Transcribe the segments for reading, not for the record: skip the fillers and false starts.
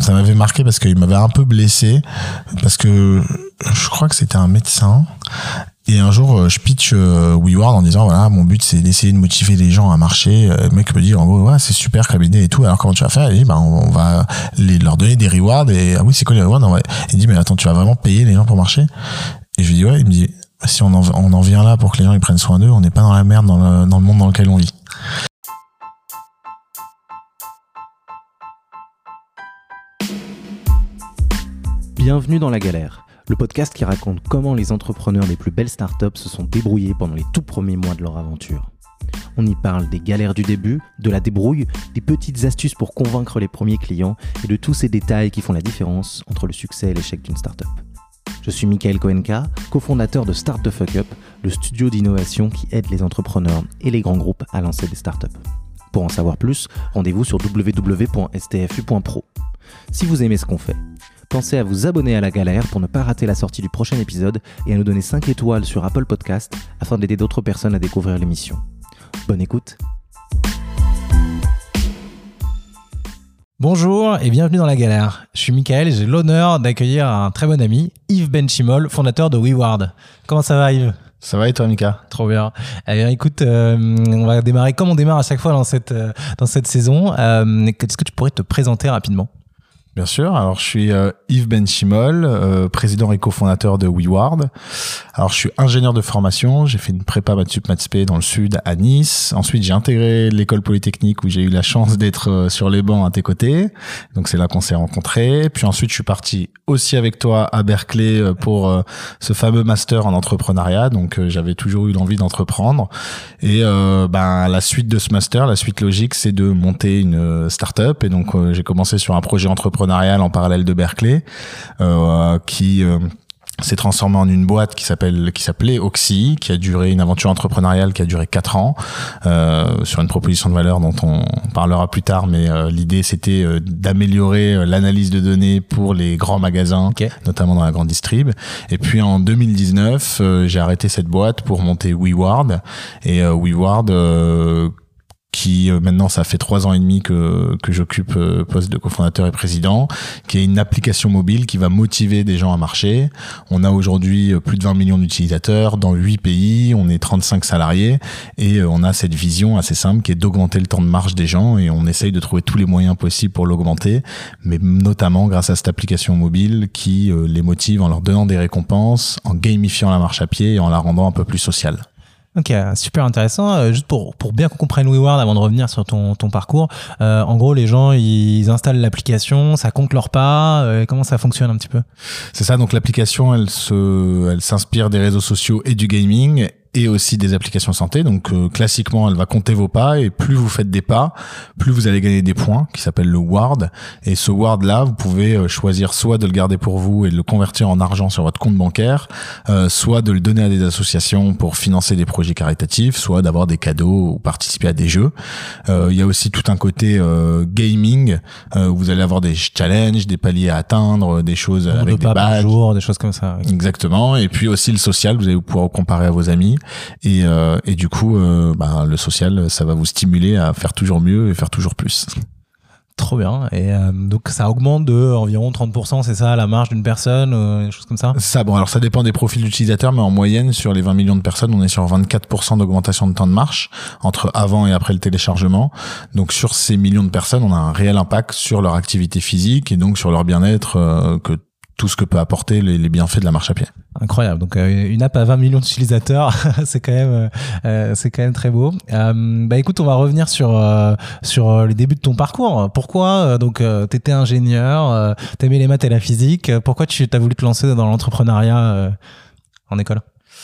ça m'avait marqué parce qu'il m'avait un peu blessé, parce que je crois que c'était un médecin. Et un jour, je pitch WeWard en disant, voilà, mon but, c'est d'essayer de motiver les gens à marcher. Le mec me dit, en gros, ouais, c'est super cabinet et tout. Alors, comment tu vas faire? Il dit, on va leur donner des rewards. Et, ah oui, c'est quoi les rewards? Il dit, mais attends, tu vas vraiment payer les gens pour marcher? Et je lui dis, ouais. Il me dit, si on en vient là pour que les gens ils prennent soin d'eux, on n'est pas dans la merde dans le monde dans lequel on vit. Bienvenue dans La Galère, le podcast qui raconte comment les entrepreneurs des plus belles startups se sont débrouillés pendant les tout premiers mois de leur aventure. On y parle des galères du début, de la débrouille, des petites astuces pour convaincre les premiers clients et de tous ces détails qui font la différence entre le succès et l'échec d'une startup. Je suis Michael Koenka, cofondateur de Start the Fuck Up, le studio d'innovation qui aide les entrepreneurs et les grands groupes à lancer des startups. Pour en savoir plus, rendez-vous sur www.stfu.pro. Si vous aimez ce qu'on fait, pensez à vous abonner à La Galère pour ne pas rater la sortie du prochain épisode et à nous donner 5 étoiles sur Apple Podcast afin d'aider d'autres personnes à découvrir l'émission. Bonne écoute. Bonjour et bienvenue dans La Galère. Je suis Michael et j'ai l'honneur d'accueillir un très bon ami, Yves Benchimol, fondateur de WeWard. Comment ça va, Yves ? Ça va et toi, Mika? Trop bien. Eh bien, écoute, on va démarrer comme on démarre à chaque fois dans cette saison. Est-ce que tu pourrais te présenter rapidement ? Bien sûr. Alors, je suis Yves Benchimol, président et cofondateur de WeWard. Alors, je suis ingénieur de formation. J'ai fait une prépa Mathsup Mathspé dans le sud à Nice. Ensuite, j'ai intégré l'école polytechnique où j'ai eu la chance d'être sur les bancs à tes côtés. Donc, c'est là qu'on s'est rencontrés. Puis ensuite, je suis parti aussi avec toi à Berkeley pour ce fameux master en entrepreneuriat. Donc, j'avais toujours eu l'envie d'entreprendre. Et la suite de ce master, la suite logique, c'est de monter une start-up. Et donc, j'ai commencé sur un projet entrepreneurial en parallèle de Berkeley, qui s'est transformé en une boîte qui s'appelait Oxy, qui a duré une aventure entrepreneuriale qui a duré 4 ans, sur une proposition de valeur dont on parlera plus tard, mais l'idée c'était d'améliorer l'analyse de données pour les grands magasins, notamment dans la grande distrib. Et puis en 2019, j'ai arrêté cette boîte pour monter WeWard, et WeWard qui maintenant ça fait 3 ans et demi que j'occupe poste de cofondateur et président, qui est une application mobile qui va motiver des gens à marcher. On a aujourd'hui plus de 20 millions d'utilisateurs dans 8 pays, on est 35 salariés et on a cette vision assez simple qui est d'augmenter le temps de marche des gens, et on essaye de trouver tous les moyens possibles pour l'augmenter, mais notamment grâce à cette application mobile qui les motive en leur donnant des récompenses, en gamifiant la marche à pied et en la rendant un peu plus sociale. Ok, super intéressant. Juste pour bien qu'on comprenne WeWard avant de revenir sur ton parcours, en gros, les gens, ils installent l'application, ça compte leurs pas, comment ça fonctionne un petit peu? C'est ça, donc l'application, elle s'inspire des réseaux sociaux et du gaming, et aussi des applications santé. Donc classiquement, elle va compter vos pas, et plus vous faites des pas, plus vous allez gagner des points, qui s'appelle le Ward. Et ce Ward là, vous pouvez choisir soit de le garder pour vous et de le convertir en argent sur votre compte bancaire, soit de le donner à des associations pour financer des projets caritatifs, soit d'avoir des cadeaux ou participer à des jeux. Il y a aussi tout un côté gaming, où vous allez avoir des challenges, des paliers à atteindre, des choses avec des badges, jour, des choses comme ça. Exactement. Et puis aussi le social, vous allez pouvoir comparer à vos amis. Et du coup, le social, ça va vous stimuler à faire toujours mieux et faire toujours plus. Trop bien. Et donc ça augmente de environ 30%, c'est ça, la marge d'une personne, des choses comme ça? Ça, bon, alors ça dépend des profils d'utilisateurs, mais en moyenne, sur les 20 millions de personnes, on est sur 24% d'augmentation de temps de marche entre avant et après le téléchargement. Donc sur ces millions de personnes, on a un réel impact sur leur activité physique et donc sur leur bien-être, que tout ce que peut apporter les bienfaits de la marche à pied. Incroyable. Donc une app à 20 millions d'utilisateurs, c'est quand même très beau. Écoute, on va revenir sur les débuts de ton parcours. Pourquoi t'étais ingénieur, t'aimais les maths et la physique. Pourquoi tu t'as voulu te lancer dans l'entrepreneuriat en école?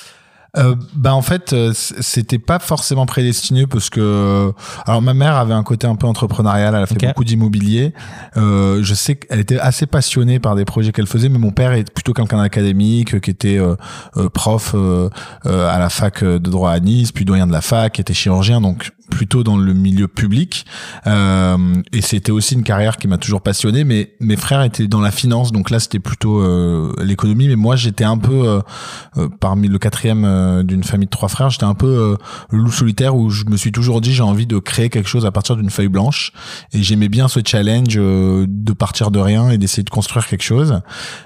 En fait, c'était pas forcément prédestiné parce que, alors ma mère avait un côté un peu entrepreneurial, elle a fait beaucoup d'immobilier. Je sais qu'elle était assez passionnée par des projets qu'elle faisait, mais mon père est plutôt quelqu'un d'académique, qui était prof à la fac de droit à Nice, puis doyen de la fac, qui était chirurgien. Donc plutôt dans le milieu public, et c'était aussi une carrière qui m'a toujours passionné, mais mes frères étaient dans la finance, donc là c'était plutôt l'économie, mais moi j'étais un peu parmi le quatrième d'une famille de 3 frères, j'étais un peu le loup solitaire, où je me suis toujours dit j'ai envie de créer quelque chose à partir d'une feuille blanche, et j'aimais bien ce challenge de partir de rien et d'essayer de construire quelque chose,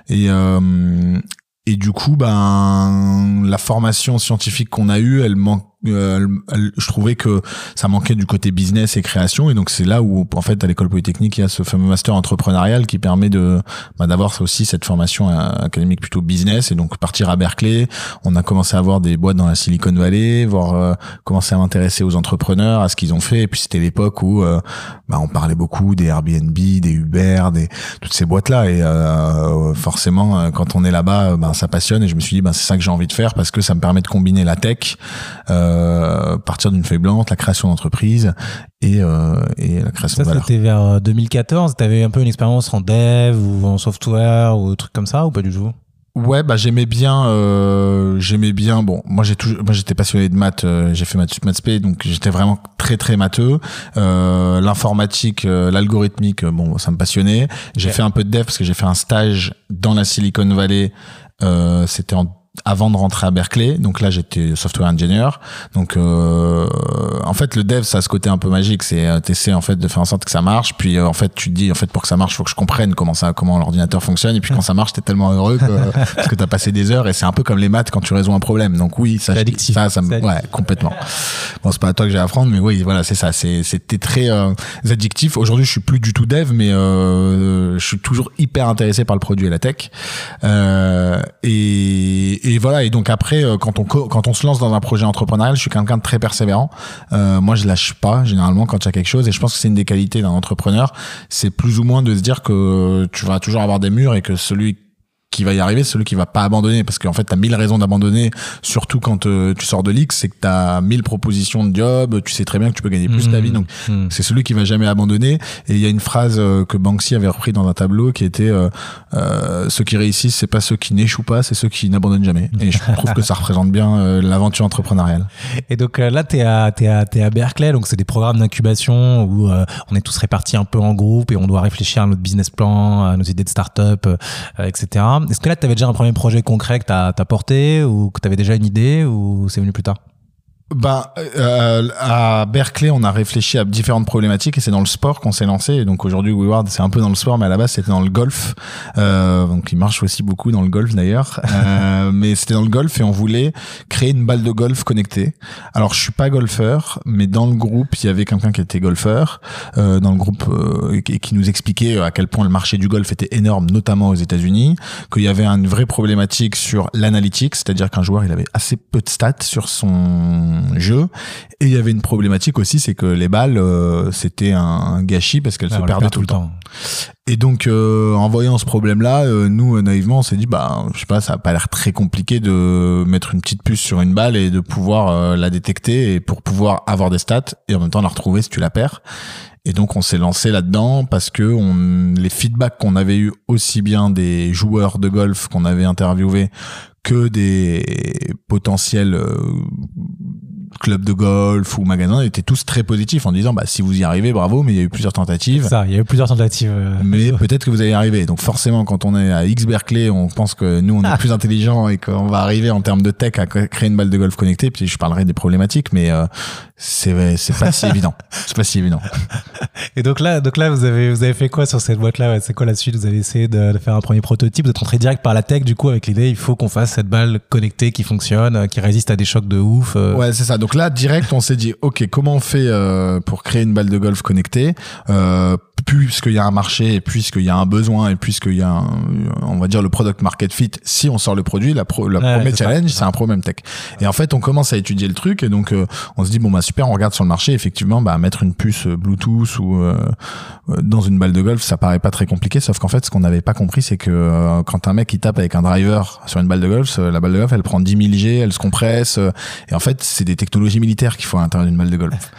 et du coup, la formation scientifique qu'on a eue, je trouvais que ça manquait du côté business et création, et donc c'est là où, en fait, à l'école polytechnique, il y a ce fameux master entrepreneurial qui permet d'avoir aussi cette formation académique plutôt business, et donc partir à Berkeley. On a commencé à voir des boîtes dans la Silicon Valley, commencer à m'intéresser aux entrepreneurs, à ce qu'ils ont fait, et puis c'était l'époque où on parlait beaucoup des Airbnb, des Uber, toutes ces boîtes-là, et forcément, quand on est là-bas, ça passionne, et je me suis dit, c'est ça que j'ai envie de faire, parce que ça me permet de combiner la tech, partir d'une feuille blanche, la création d'entreprise et la création de valeur. C'était vers 2014. T'avais un peu une expérience en dev ou en software ou trucs comme ça, ou pas du tout? Ouais, j'aimais bien. Bon, moi j'étais passionné de maths. J'ai fait maths spé, donc j'étais vraiment très très matheux. L'informatique, l'algorithmique, ça me passionnait. J'ai fait un peu de dev parce que j'ai fait un stage dans la Silicon Valley. C'était avant de rentrer à Berkeley, donc là j'étais software engineer. Donc en fait le dev ça a ce côté un peu magique, c'est t'essaies en fait de faire en sorte que ça marche, puis en fait tu te dis en fait pour que ça marche faut que je comprenne comment l'ordinateur fonctionne, et puis quand ça marche t'es tellement heureux parce que t'as passé des heures, et c'est un peu comme les maths quand tu résous un problème. Donc oui, ça ouais, complètement. Bon, c'est pas à toi que j'ai à apprendre, mais oui, voilà, c'est ça, c'était très addictif. Aujourd'hui je suis plus du tout dev, mais je suis toujours hyper intéressé par le produit et la tech, et voilà. Et donc après, quand on se lance dans un projet entrepreneurial, je suis quelqu'un de très persévérant. Moi, je lâche pas généralement quand il y a quelque chose, et je pense que c'est une des qualités d'un entrepreneur. C'est plus ou moins de se dire que tu vas toujours avoir des murs, et que celui qui va y arriver, c'est celui qui va pas abandonner, parce qu'en fait t'as 1000 raisons d'abandonner, surtout quand tu sors de l'X, c'est que t'as 1000 propositions de job, tu sais très bien que tu peux gagner plus ta vie, donc c'est celui qui va jamais abandonner. Et il y a une phrase que Banksy avait repris dans un tableau qui était ceux qui réussissent, c'est pas ceux qui n'échouent pas, c'est ceux qui n'abandonnent jamais. Et je trouve que ça représente bien l'aventure entrepreneuriale. Et donc là t'es à Berkeley, donc c'est des programmes d'incubation où on est tous répartis un peu en groupe, et on doit réfléchir à notre business plan, à nos idées de start-up, etc. Est-ce que là, tu avais déjà un premier projet concret que tu as porté, ou que tu avais déjà une idée, ou c'est venu plus tard? À Berkeley, on a réfléchi à différentes problématiques, et c'est dans le sport qu'on s'est lancé. Et donc aujourd'hui, WeWard, c'est un peu dans le sport, mais à la base, c'était dans le golf. Donc il marche aussi beaucoup dans le golf d'ailleurs. Mais c'était dans le golf, et on voulait créer une balle de golf connectée. Alors je suis pas golfeur, mais dans le groupe, il y avait quelqu'un qui était golfeur dans le groupe, et qui nous expliquait à quel point le marché du golf était énorme, notamment aux États-Unis, qu'il y avait une vraie problématique sur l'analytique, c'est-à-dire qu'un joueur, il avait assez peu de stats sur son jeu, et il y avait une problématique aussi, c'est que les balles c'était un gâchis parce qu'elles se perdaient tout le temps. Et donc en voyant ce problème-là, nous naïvement on s'est dit je sais pas, ça a pas l'air très compliqué de mettre une petite puce sur une balle et de pouvoir la détecter, et pour pouvoir avoir des stats et en même temps la retrouver si tu la perds. Et donc on s'est lancé là-dedans parce que les feedbacks qu'on avait eu aussi bien des joueurs de golf qu'on avait interviewés que des potentiels clubs de golf ou magasins étaient tous très positifs, en disant si vous y arrivez, bravo, mais il y a eu plusieurs tentatives. Ça, il y a eu plusieurs tentatives. Mais peut-être que vous allez y arriver. Donc forcément, quand on est à X Berkeley, on pense que nous on est plus intelligents et qu'on va arriver en termes de tech à créer une balle de golf connectée. Puis je parlerai des problématiques, mais c'est pas si évident. C'est pas si évident. Et donc là, vous avez fait quoi sur cette boîte-là? C'est quoi la suite? Vous avez essayé de faire un premier prototype, vous êtes rentré direct par la tech, du coup, avec l'idée, il faut qu'on fasse cette balle connectée qui fonctionne, qui résiste à des chocs de ouf. Ouais, c'est ça. Donc là, direct, on s'est dit, ok, comment on fait pour créer une balle de golf connectée, puisqu'il y a un marché, et puisqu'il y a un besoin, et puisqu'il y a on va dire le product market fit. Si on sort le produit, le premier challenge, c'est un problème tech. Et en fait, on commence à étudier le truc, et donc on se dit super, on regarde sur le marché, effectivement, mettre une puce Bluetooth ou dans une balle de golf, ça paraît pas très compliqué, sauf qu'en fait, ce qu'on n'avait pas compris, c'est que quand un mec il tape avec un driver sur une balle de golf, la balle de golf elle prend 10 000 G, elle se compresse, et en fait c'est des technologies militaires qu'il faut à l'intérieur d'une balle de golf.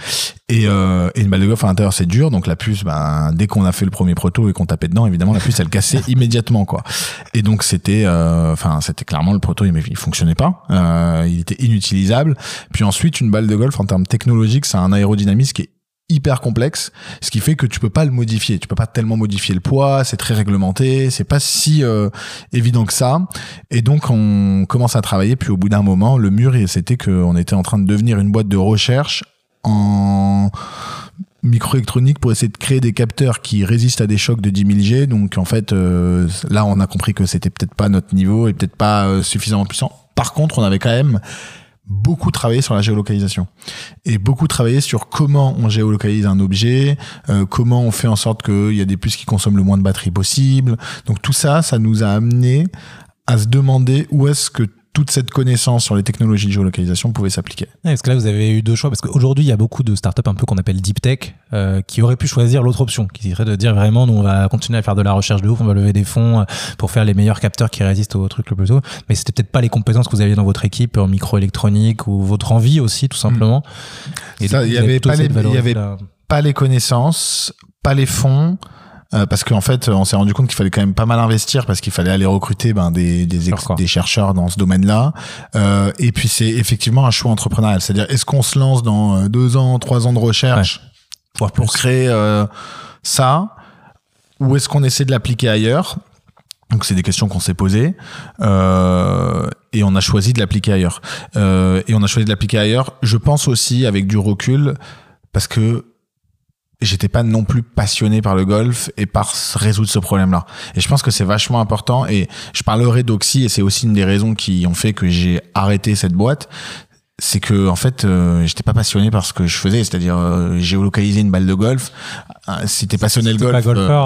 Et une balle de golf à l'intérieur, c'est dur. Donc la puce, dès qu'on a fait le premier proto et qu'on tapait dedans, évidemment, la puce, elle cassait immédiatement, quoi. Et donc c'était clairement le proto, il fonctionnait pas. Il était inutilisable. Puis ensuite, une balle de golf, en termes technologiques, c'est un aérodynamisme qui est hyper complexe, ce qui fait que tu peux pas le modifier. Tu peux pas tellement modifier le poids, c'est très réglementé, c'est pas si évident que ça. Et donc on commence à travailler, puis au bout d'un moment, le mur, c'était qu'on était en train de devenir une boîte de recherche en microélectronique pour essayer de créer des capteurs qui résistent à des chocs de 10 000 G. Donc en fait, là on a compris que c'était peut-être pas notre niveau et peut-être pas suffisamment puissant. Par contre, on avait quand même beaucoup travaillé sur la géolocalisation et beaucoup travaillé sur comment on géolocalise un objet, comment on fait en sorte qu'il y a des puces qui consomment le moins de batterie possible. Donc tout ça, ça nous a amené à se demander où est-ce que toute cette connaissance sur les technologies de géolocalisation pouvait s'appliquer. Ouais, parce que là, vous avez eu deux choix. Parce qu'aujourd'hui, il y a beaucoup de startups un peu qu'on appelle deep tech qui auraient pu choisir l'autre option, qui serait de dire vraiment, nous, on va continuer à faire de la recherche de ouf, on va lever des fonds pour faire les meilleurs capteurs qui résistent au truc le plus tôt. Mais c'était peut-être pas les compétences que vous aviez dans votre équipe en microélectronique ou votre envie aussi, tout simplement. Et ça, il y avait pas les connaissances, pas les fonds. Parce qu'en fait, on s'est rendu compte qu'il fallait quand même pas mal investir parce qu'il fallait aller recruter des chercheurs dans ce domaine-là. Et puis c'est effectivement un choix entrepreneurial. C'est-à-dire, est-ce qu'on se lance dans 2 ans, 3 ans de recherche pour créer ça, ou est-ce qu'on essaie de l'appliquer ailleurs? Donc c'est des questions qu'on s'est posées et on a choisi de l'appliquer ailleurs. Je pense aussi avec du recul parce que j'étais pas non plus passionné par le golf et par résoudre ce problème-là. Et je pense que c'est vachement important. Et je parlerai d'Oxy et c'est aussi une des raisons qui ont fait que j'ai arrêté cette boîte. C'est que en fait, j'étais pas passionné par ce que je faisais, c'est-à-dire géolocaliser une balle de golf. Si t'es passionné le golf,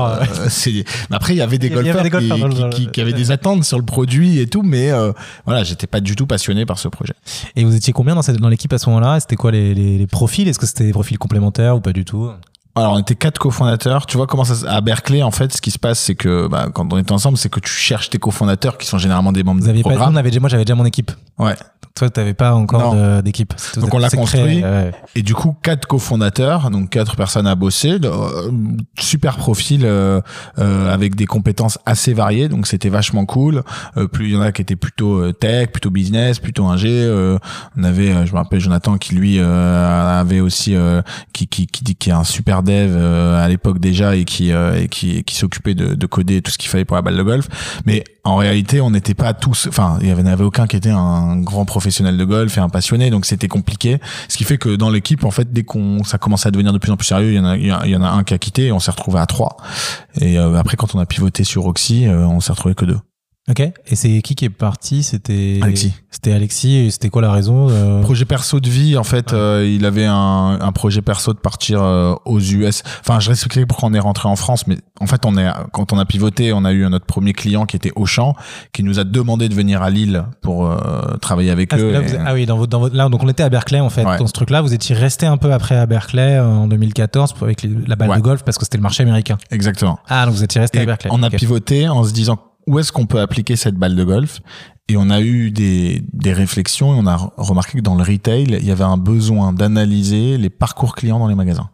mais après il y avait des golfeurs qui avaient des attentes sur le produit et tout, mais voilà, j'étais pas du tout passionné par ce projet. Et vous étiez combien dans l'équipe à ce moment-là? C'était quoi les profils? Est-ce que c'était des profils complémentaires ou pas du tout? Alors, on était 4 cofondateurs. Tu vois comment à Berkeley, en fait, ce qui se passe, c'est que, quand on était ensemble, c'est que tu cherches tes cofondateurs qui sont généralement des membres du programme. Moi, j'avais déjà mon équipe. Ouais. Toi, t'avais pas encore d'équipe. Donc, on l'a construit. Et du coup, 4 cofondateurs, donc 4 personnes à bosser, super profil, avec des compétences assez variées. Donc, c'était vachement cool. Plus il y en a qui étaient plutôt tech, plutôt business, plutôt ingé. On avait, je me rappelle, Jonathan qui lui avait aussi qui est un super dev à l'époque déjà et qui s'occupait de coder tout ce qu'il fallait pour la balle de golf. Mais en réalité, on n'était pas tous, enfin, il y en avait aucun qui était un grand professionnel de golf et un passionné, donc c'était compliqué. Ce qui fait que dans l'équipe, en fait, dès ça commençait à devenir de plus en plus sérieux, il y en a un qui a quitté et on s'est retrouvé à 3. Et après, quand on a pivoté sur Oxy, on s'est retrouvé que 2. Ok. Et c'est qui est parti? C'était Alexis. C'était Alexis. Et c'était quoi la raison? Projet perso de vie. En fait, il avait un projet perso de partir aux US. Enfin, je réexpliquerai pourquoi on est rentré en France. Mais en fait, quand on a pivoté, on a eu notre premier client qui était Auchan, qui nous a demandé de venir à Lille pour travailler avec eux. Oui, dans votre là, donc on était à Berkeley en fait. Ouais. Dans ce truc-là, vous étiez resté un peu après à Berkeley en 2014 avec la balle de golf parce que c'était le marché américain. Exactement. Ah, donc vous étiez resté à Berkeley. On a pivoté en se disant où est-ce qu'on peut appliquer cette balle de golf? Et on a eu des réflexions et on a remarqué que dans le retail, il y avait un besoin d'analyser les parcours clients dans les magasins.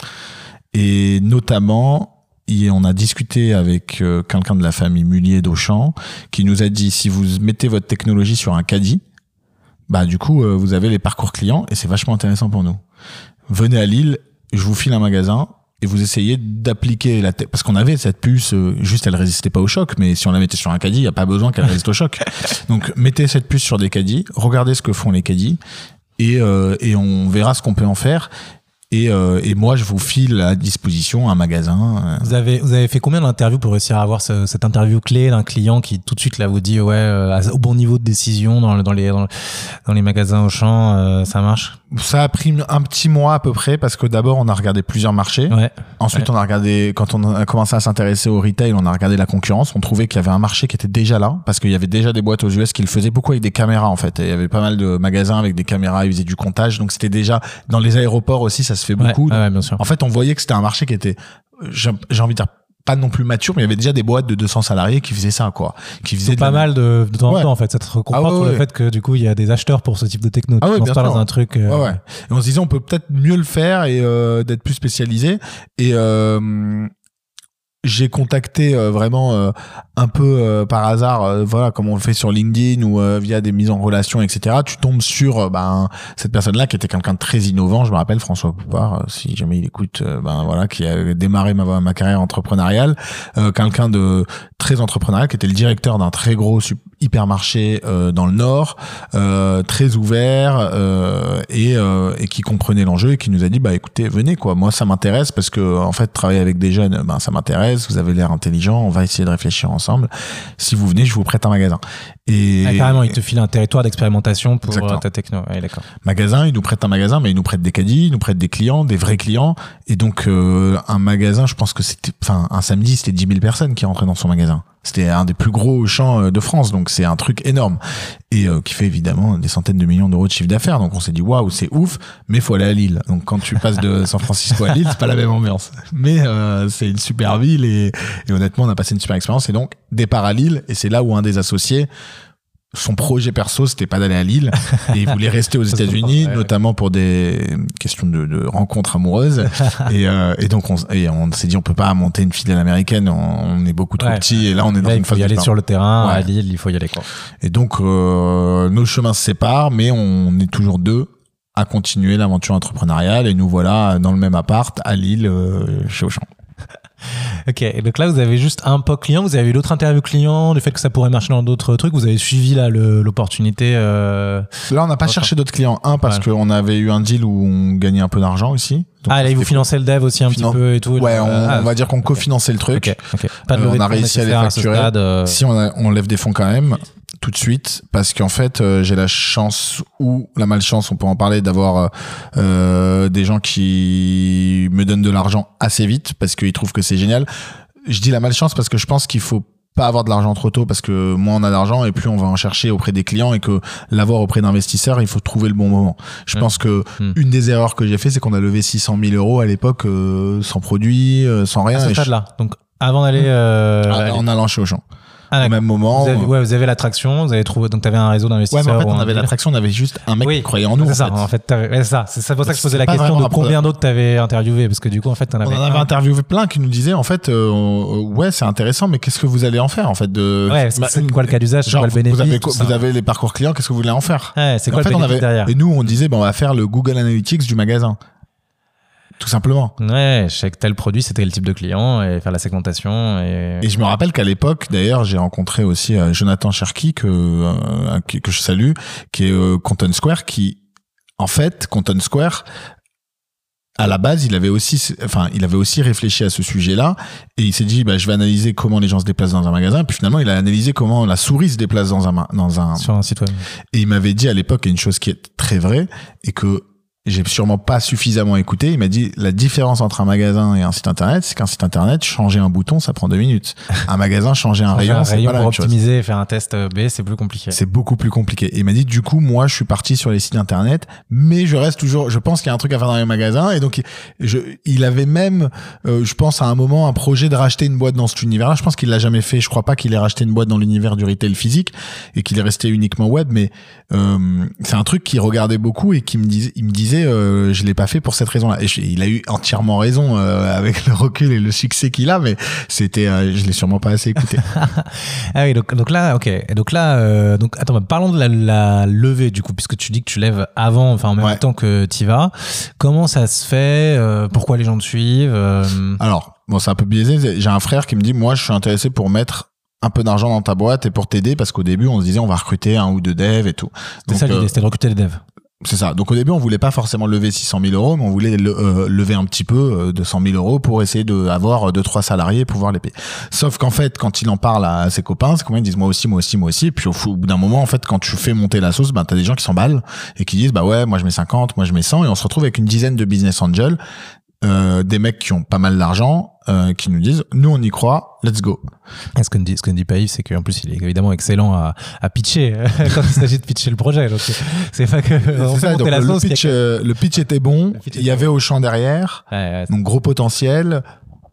Et notamment, on a discuté avec quelqu'un de la famille Mullier d'Auchan qui nous a dit, si vous mettez votre technologie sur un caddie, du coup, vous avez les parcours clients et c'est vachement intéressant pour nous. Venez à Lille, je vous file un magasin, et vous essayez d'appliquer parce qu'on avait cette puce, juste elle résistait pas au choc, mais si on la mettait sur un caddie, il n'y a pas besoin qu'elle résiste au choc. Donc mettez cette puce sur des caddies, regardez ce que font les caddies et on verra ce qu'on peut en faire. Et moi, je vous file à disposition un magasin. Vous avez fait combien d'interviews pour réussir à avoir cette interview clé d'un client qui tout de suite là vous dit au bon niveau de décision dans les magasins Auchan, ça marche? Ça a pris un petit mois à peu près parce que d'abord on a regardé plusieurs marchés. Ouais. Ensuite on a regardé, quand on a commencé à s'intéresser au retail, on a regardé la concurrence. On trouvait qu'il y avait un marché qui était déjà là parce qu'il y avait déjà des boîtes aux US qui le faisaient beaucoup avec des caméras en fait. Et il y avait pas mal de magasins avec des caméras, ils faisaient du comptage. Donc c'était déjà dans les aéroports aussi, ça se fait beaucoup. Ouais, bien sûr. En fait, on voyait que c'était un marché qui était, j'ai envie de dire, pas non plus mature, mais il y avait déjà des boîtes de 200 salariés qui faisaient ça, quoi. Qui faisaient pas mal de temps en temps, en fait. Ça te comprend sur le ouais. fait que, du coup, il y a des acheteurs pour ce type de techno. Tu lances pas dans un truc. Ouais. Et on se disait, on peut peut-être mieux le faire et d'être plus spécialisé. Et j'ai contacté vraiment un peu par hasard, voilà, comme on le fait sur LinkedIn ou via des mises en relation, etc. Tu tombes sur cette personne-là qui était quelqu'un de très innovant. Je me rappelle François Poupard, si jamais il écoute, voilà, qui a démarré ma carrière entrepreneuriale, quelqu'un de très entrepreneurial, qui était le directeur d'un très gros hypermarché dans le Nord, très ouvert et qui comprenait l'enjeu et qui nous a dit écoutez, venez, quoi. Moi, ça m'intéresse parce que en fait, travailler avec des jeunes, ça m'intéresse. Vous avez l'air intelligent, on va essayer de réfléchir ensemble. Si vous venez, je vous prête un magasin. Et carrément, il te file un territoire d'expérimentation pour ta techno. Ouais, d'accord. Magasin, il nous prête un magasin, mais il nous prête des caddies, il nous prête des clients, des vrais clients. Et donc, un magasin, je pense que un samedi, c'était 10 000 personnes qui rentraient dans son magasin. C'était un des plus gros champs de France, donc c'est un truc énorme. Et qui fait évidemment des centaines de millions d'euros de chiffre d'affaires. Donc on s'est dit, waouh, c'est ouf, mais il faut aller à Lille. Donc quand tu passes de San Francisco à Lille, c'est pas la même ambiance. Mais c'est une super ville et honnêtement, on a passé une super expérience. Et donc, départ à Lille, et c'est là où un des associés, son projet perso, c'était pas d'aller à Lille et il voulait rester aux États-Unis, notamment pour des questions de rencontres amoureuses. Et donc on s'est dit, on peut pas monter une filiale américaine, on est beaucoup trop petit et là on est dans une phase. Il faut y aller sur le terrain, à Lille, il faut y aller, quoi. Et donc nos chemins se séparent, mais on est toujours deux à continuer l'aventure entrepreneuriale et nous voilà dans le même appart à Lille, chez Auchan. Ok, et donc là vous avez juste un POC client, vous avez eu d'autres interviews clients, le fait que ça pourrait marcher dans d'autres trucs, vous avez suivi là l'opportunité. Là on n'a pas cherché d'autres clients, parce qu'on avait eu un deal où on gagnait un peu d'argent aussi. Donc là vous financez le dev aussi un petit peu et tout. Ouais, on va dire qu'on cofinançait le truc. Okay. Pas de on a réussi à les facturer. Si on lève des fonds quand même tout de suite, parce qu'en fait j'ai la chance ou la malchance, on peut en parler, d'avoir des gens qui me donnent de l'argent assez vite parce qu'ils trouvent que c'est génial. Je dis la malchance parce que je pense qu'il faut pas avoir de l'argent trop tôt, parce que moins on a d'argent et plus on va en chercher auprès des clients, et que l'avoir auprès d'investisseurs, il faut trouver le bon moment. Je pense que une des erreurs que j'ai fait, c'est qu'on a levé 600 000 euros à l'époque sans produit, sans rien. À ce stade-là. Donc avant d'aller en allant chez Auchan. Au même moment. Vous avez l'attraction, vous avez trouvé, donc tu avais un réseau d'investisseurs. Ouais, mais en fait, on avait l'attraction, on avait juste un mec qui croyait en nous. C'est ça, en fait. C'est pour ça que je posais la question de combien d'autres t'avais interviewé, parce que du coup, en fait, on en avait interviewé plein qui nous disaient, en fait, ouais, c'est intéressant, mais qu'est-ce que vous allez en faire, en fait, c'est quoi le cas d'usage, c'est quoi le bénéfice? Vous avez les parcours clients, qu'est-ce que vous voulez en faire? Ouais, c'est quoi le bénéfice derrière? Et nous, on disait, on va faire le Google Analytics du magasin. Tout simplement. Ouais, je sais que tel produit, c'était le type de client, et faire la segmentation. Et je me rappelle qu'à l'époque, d'ailleurs, j'ai rencontré aussi Jonathan Cherki, que je salue, qui est Content Square, qui, en fait, Content Square, à la base, il avait aussi réfléchi à ce sujet-là, et il s'est dit, je vais analyser comment les gens se déplacent dans un magasin, puis finalement, il a analysé comment la souris se déplace sur un site web. Et il m'avait dit à l'époque une chose qui est très vraie, et que j'ai sûrement pas suffisamment écouté. Il m'a dit, la différence entre un magasin et un site internet, c'est qu'un site internet, changer un bouton, ça prend 2 minutes. Un magasin, changer un rayon, c'est pas la même chose. Pour optimiser et faire un test B, c'est plus compliqué. C'est beaucoup plus compliqué. Et il m'a dit, du coup, moi, je suis parti sur les sites internet, mais je reste toujours, je pense qu'il y a un truc à faire dans les magasins. Et donc, il avait même, je pense à un moment, un projet de racheter une boîte dans cet univers-là. Je pense qu'il l'a jamais fait. Je crois pas qu'il ait racheté une boîte dans l'univers du retail physique et qu'il est resté uniquement web, mais c'est un truc qu'il regardait beaucoup et il me disait, je l'ai pas fait pour cette raison-là. Et il a eu entièrement raison avec le recul et le succès qu'il a, mais c'était, je l'ai sûrement pas assez écouté. Ah oui, donc là, ok. Et donc là, attends, parlons de la levée du coup, puisque tu dis que tu lèves avant, en même temps que t'y vas. Comment ça se fait? Pourquoi les gens te suivent? Alors, c'est un peu biaisé. J'ai un frère qui me dit, moi, je suis intéressé pour mettre un peu d'argent dans ta boîte et pour t'aider, parce qu'au début, on se disait, on va recruter 1 ou 2 devs et tout. C'était ça l'idée, c'était de recruter les devs. C'est ça. Donc au début, on voulait pas forcément lever 600 000 euros, mais on voulait lever un petit peu, 200 000 euros, pour essayer d'avoir 2-3 salariés et pouvoir les payer. Sauf qu'en fait, quand il en parle à ses copains, ils disent moi aussi. Et puis au bout d'un moment, en fait, quand tu fais monter la sauce, t'as des gens qui s'emballent et qui disent ouais, moi je mets 50, moi je mets 100, et on se retrouve avec une dizaine de business angels, des mecs qui ont pas mal d'argent, qui nous disent nous on y croit, let's go. Et ce que ne dit pas Yves, c'est qu'en plus il est évidemment excellent à pitcher quand il s'agit de pitcher le projet. Donc c'est pas que c'est ça, donc le pitch était bon, il y avait Auchan derrière, donc gros potentiel.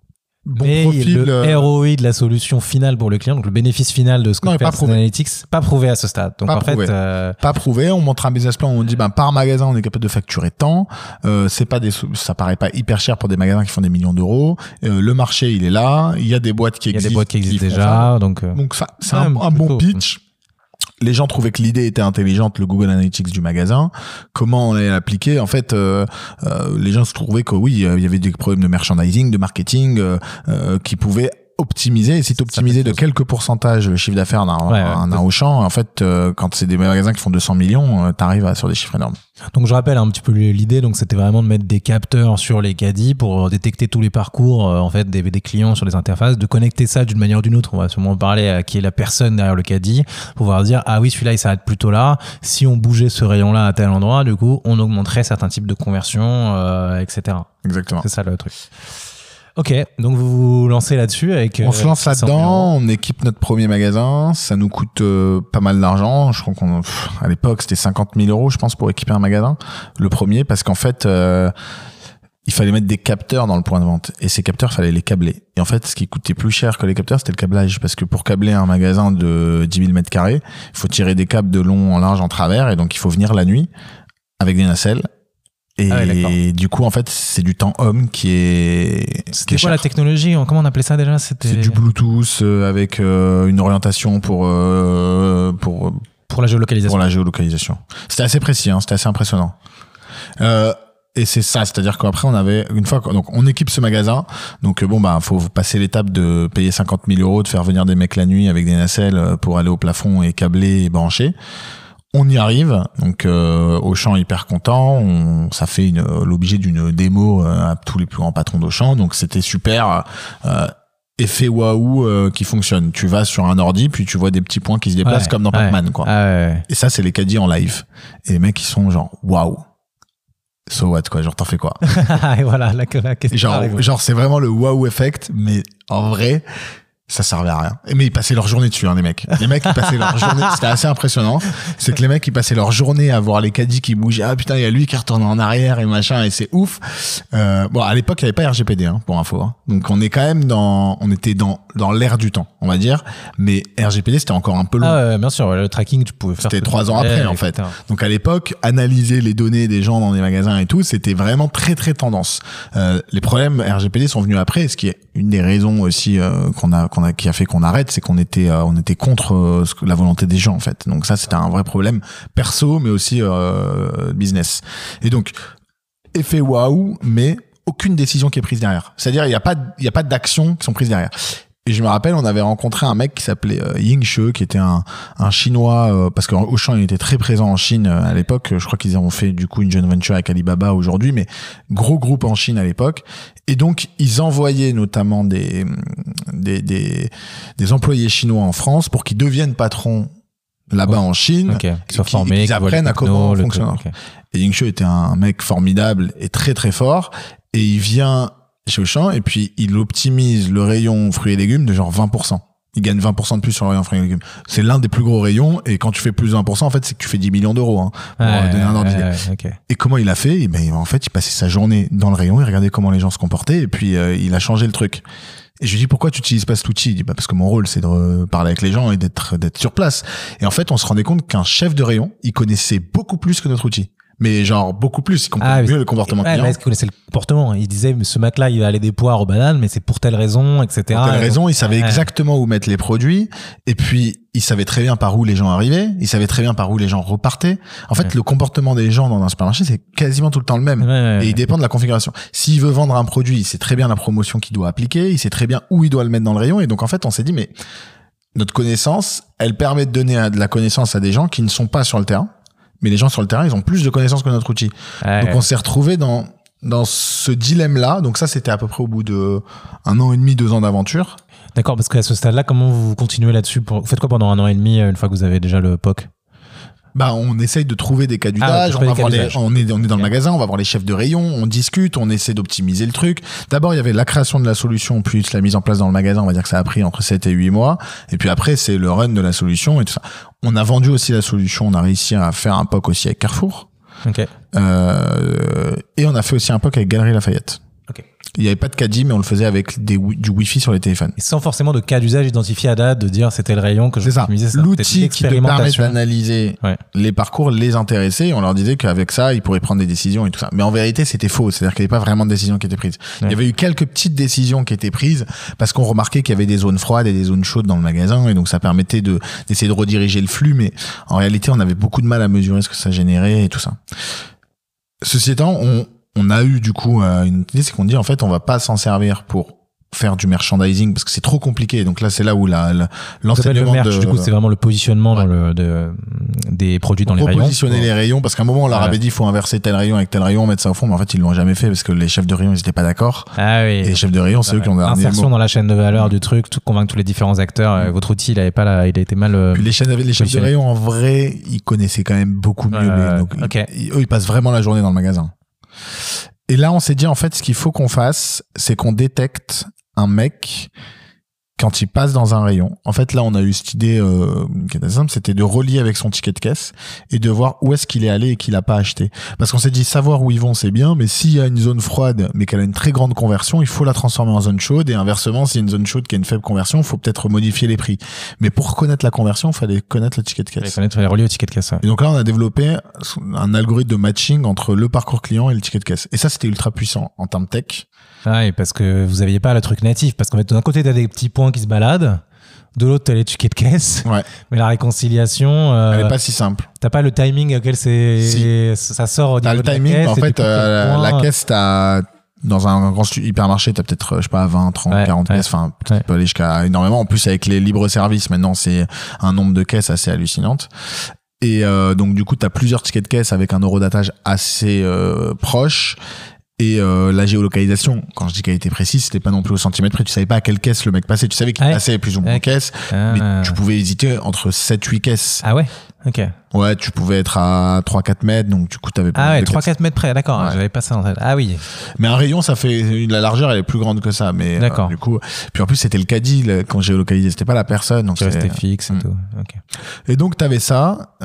Mais le ROI de la solution finale pour le client, donc le bénéfice final de ce que fait Analytics, pas prouvé à ce stade. Donc pas prouvé. On montre un business plan où on dit par magasin on est capable de facturer tant. Ça paraît pas hyper cher pour des magasins qui font des millions d'euros. Le marché il est là. Il y a des boîtes qui existent. Déjà. Donc ça, c'est un bon pitch. Les gens trouvaient que l'idée était intelligente, le Google Analytics du magasin. Comment on allait l'appliquer? En fait, les gens se trouvaient que oui, il y avait des problèmes de merchandising, de marketing, qui pouvaient optimiser. Et si tu optimisais de quelques pourcentages le chiffre d'affaires d'un Auchan, en fait, quand c'est des magasins qui font 200 millions, t'arrives sur des chiffres énormes. Donc je rappelle un petit peu l'idée, donc c'était vraiment de mettre des capteurs sur les caddies pour détecter tous les parcours en fait des clients sur les interfaces, de connecter ça d'une manière ou d'une autre. On va sûrement parler à qui est la personne derrière le caddie, pouvoir dire ah oui celui-là il s'arrête plutôt là. Si on bougeait ce rayon-là à tel endroit, du coup on augmenterait certains types de conversions, etc. Exactement. C'est ça le truc. Ok, donc vous vous lancez là-dessus avec... On se lance là-dedans, on équipe notre premier magasin, ça nous coûte pas mal d'argent, je crois à l'époque c'était 50 000 euros je pense pour équiper un magasin, le premier, parce qu'en fait il fallait mettre des capteurs dans le point de vente, et ces capteurs fallait les câbler. Et en fait ce qui coûtait plus cher que les capteurs c'était le câblage, parce que pour câbler un magasin de 10 000 m², il faut tirer des câbles de long en large en travers, et donc il faut venir la nuit avec des nacelles. Et du coup, en fait, c'est du temps homme qui est. C'était quoi la technologie? Comment on appelait ça déjà? C'est du Bluetooth avec une orientation pour la géolocalisation. Pour la géolocalisation. C'était assez précis, c'était assez impressionnant. Et c'est ça, c'est-à-dire qu'après on avait donc on équipe ce magasin, donc faut passer l'étape de payer 50 000 euros, de faire venir des mecs la nuit avec des nacelles pour aller au plafond et câbler et brancher. On y arrive, donc Auchan hyper content, ça fait l'objet d'une démo à tous les plus grands patrons d'Auchan, donc c'était super, effet waouh qui fonctionne. Tu vas sur un ordi, puis tu vois des petits points qui se déplacent comme dans Pac-Man, quoi. Et ça c'est les caddies en live. Et les mecs ils sont genre waouh. So what, quoi, genre t'en fais quoi? Et voilà, la question. Genre c'est vraiment le waouh effect, mais en vrai ça servait à rien. Mais ils passaient leur journée dessus, les mecs. Les mecs, ils passaient leur journée. C'était assez impressionnant. C'est que les mecs, ils passaient leur journée à voir les caddies qui bougeaient. Ah putain, il y a lui qui retourne en arrière et machin, et c'est ouf. À l'époque, il n'y avait pas RGPD, pour info. Donc on est quand même on était dans l'air du temps, on va dire. Mais RGPD, c'était encore un peu long. Ah ouais, bien sûr. Le tracking, tu pouvais faire. C'était 3 ans après, en fait. Donc à l'époque, analyser les données des gens dans des magasins et tout, c'était vraiment très très tendance. Les problèmes RGPD sont venus après, ce qui est une des raisons aussi qui a fait qu'on arrête, c'est qu'on était contre la volonté des gens, en fait. Donc ça, c'était un vrai problème perso, mais aussi business. Et donc effet waouh, mais aucune décision qui est prise derrière. C'est-à-dire il y a pas d'actions qui sont prises derrière. Et je me rappelle, on avait rencontré un mec qui s'appelait Ying She, qui était un chinois, parce qu'Auchan il était très présent en Chine à l'époque. Je crois qu'ils ont fait du coup une joint venture avec Alibaba aujourd'hui, mais gros groupe en Chine à l'époque. Et donc ils envoyaient notamment des employés chinois en France pour qu'ils deviennent patrons là-bas en Chine, qu'ils soient formés, qu'ils apprennent à comment on fonctionne. Et Ying She était un mec formidable et très très fort, et il vient chez Auchan, et puis il optimise le rayon fruits et légumes de genre 20%. Il gagne 20% de plus sur le rayon fruits et légumes. C'est l'un des plus gros rayons, et quand tu fais plus de 20%, en fait, c'est que tu fais 10 millions d'euros, pour donner un ordre d'idée. Et comment il a fait? Et en fait, il passait sa journée dans le rayon, il regardait comment les gens se comportaient, et puis il a changé le truc. Et je lui dis, pourquoi tu n'utilises pas cet outil? Il dit, parce que mon rôle, c'est de parler avec les gens et d'être sur place. Et en fait, on se rendait compte qu'un chef de rayon, il connaissait beaucoup plus que notre outil. Mais genre beaucoup plus, il comprend mieux le comportement client. Parce qu'il connaissait le comportement. Il disait, ce mec-là, il va aller des poires aux bananes, mais c'est pour telle raison, etc. Pour telle raison, il savait exactement où mettre les produits. Et puis, il savait très bien par où les gens arrivaient. Il savait très bien par où les gens repartaient. En fait, le comportement des gens dans un supermarché, c'est quasiment tout le temps le même. Et il dépend de la configuration. S'il veut vendre un produit, il sait très bien la promotion qu'il doit appliquer. Il sait très bien où il doit le mettre dans le rayon. Et donc, en fait, on s'est dit, mais notre connaissance, elle permet de donner de la connaissance à des gens qui ne sont pas sur le terrain. Mais les gens sur le terrain, ils ont plus de connaissances que notre outil. Donc on s'est retrouvé dans ce dilemme-là. Donc ça, c'était à peu près au bout de 1 an et demi, 2 ans d'aventure. D'accord, parce qu'à ce stade-là, comment vous continuez là-dessus? Vous faites quoi pendant 1 an et demi, une fois que vous avez déjà le POC? On essaye de trouver des cas d'usage, on est dans le magasin, on va voir les chefs de rayon, on discute, on essaie d'optimiser le truc. D'abord, il y avait la création de la solution, puis la mise en place dans le magasin, on va dire que ça a pris entre 7 et 8 mois. Et puis après, c'est le run de la solution et tout ça. On a vendu aussi la solution, on a réussi à faire un POC aussi avec Carrefour. Et on a fait aussi un POC avec Galeries Lafayette. Il n'y avait pas de caddie, mais on le faisait avec du Wi-Fi sur les téléphones. Et sans forcément de cas d'usage identifié à date, de dire c'était le rayon que je optimisais. L'outil qui te permet d'analyser les parcours les intéressait. On leur disait qu'avec ça, ils pourraient prendre des décisions et tout ça. Mais en vérité, c'était faux. C'est-à-dire qu'il n'y avait pas vraiment de décision qui était prise. Il y avait eu quelques petites décisions qui étaient prises parce qu'on remarquait qu'il y avait des zones froides et des zones chaudes dans le magasin. Et donc, ça permettait d'essayer de rediriger le flux. Mais en réalité, on avait beaucoup de mal à mesurer ce que ça générait et tout ça. Ceci étant, on a eu du coup une idée, c'est qu'on dit en fait on va pas s'en servir pour faire du merchandising parce que c'est trop compliqué. Donc là c'est là où l'enseignement du coup c'est vraiment le positionnement des produits dans les rayons. Positionner les rayons parce qu'à un moment on leur avait dit il faut inverser tel rayon avec tel rayon, mettre ça au fond, mais en fait ils l'ont jamais fait parce que les chefs de rayon ils étaient pas d'accord. Ah oui. Et les chefs de rayon c'est eux qui ont dernier mot. Insertion dans la chaîne de valeur du truc, convaincre tous les différents acteurs. Votre outil il a été mal. Puis les chefs de rayon en vrai ils connaissaient quand même beaucoup mieux. Donc eux ils passent vraiment la journée dans le magasin. Et là, on s'est dit, en fait, ce qu'il faut qu'on fasse, c'est qu'on détecte un mec quand il passe dans un rayon. En fait, là, on a eu cette idée qui était simple, c'était de relier avec son ticket de caisse et de voir où est-ce qu'il est allé et qu'il a pas acheté. Parce qu'on s'est dit, savoir où ils vont, c'est bien, mais s'il y a une zone froide, mais qu'elle a une très grande conversion, il faut la transformer en zone chaude. Et inversement, s'il y a une zone chaude qui a une faible conversion, il faut peut-être modifier les prix. Mais pour connaître la conversion, il fallait connaître le ticket de caisse. Il fallait relier au ticket de caisse. Ouais. Et donc là, on a développé un algorithme de matching entre le parcours client et le ticket de caisse. Et ça, c'était ultra puissant en termes tech. Ah, et parce que vous aviez pas le truc natif. Parce qu'en fait, d'un côté, t'as des petits points qui se baladent. De l'autre, t'as les tickets de caisse. Ouais. Mais la réconciliation. Elle est pas si simple. T'as pas le timing auquel ça sort au niveau de la caisse. T'as le timing, en fait, la caisse, dans un grand hypermarché, t'as peut-être, je sais pas, 20, 30, 40 caisses. Enfin, tu peux aller jusqu'à énormément. En plus, avec les libres services, maintenant, c'est un nombre de caisses assez hallucinante. Et donc, du coup, t'as plusieurs tickets de caisse avec un eurodatage assez proche. Et la géolocalisation, quand je dis qu'elle était précise, c'était pas non plus au centimètre près. Tu savais pas à quelle caisse le mec passait. Tu savais qu'il passait plus ou moins en caisse, mais tu pouvais hésiter entre 7-8 caisses. Ah ouais. Ok. Ouais, tu pouvais être à 3-4 mètres, donc du coup, t'avais pas. Ah ouais, 3-4 mètres près, d'accord. Ouais. J'avais pas ça en tête. Ah oui. Mais un rayon, ça fait, la largeur, elle est plus grande que ça, mais du coup, puis en plus, c'était le caddie, quand géolocalisé, c'était pas la personne, donc c'était fixe et tout. Ok. Et donc, t'avais ça,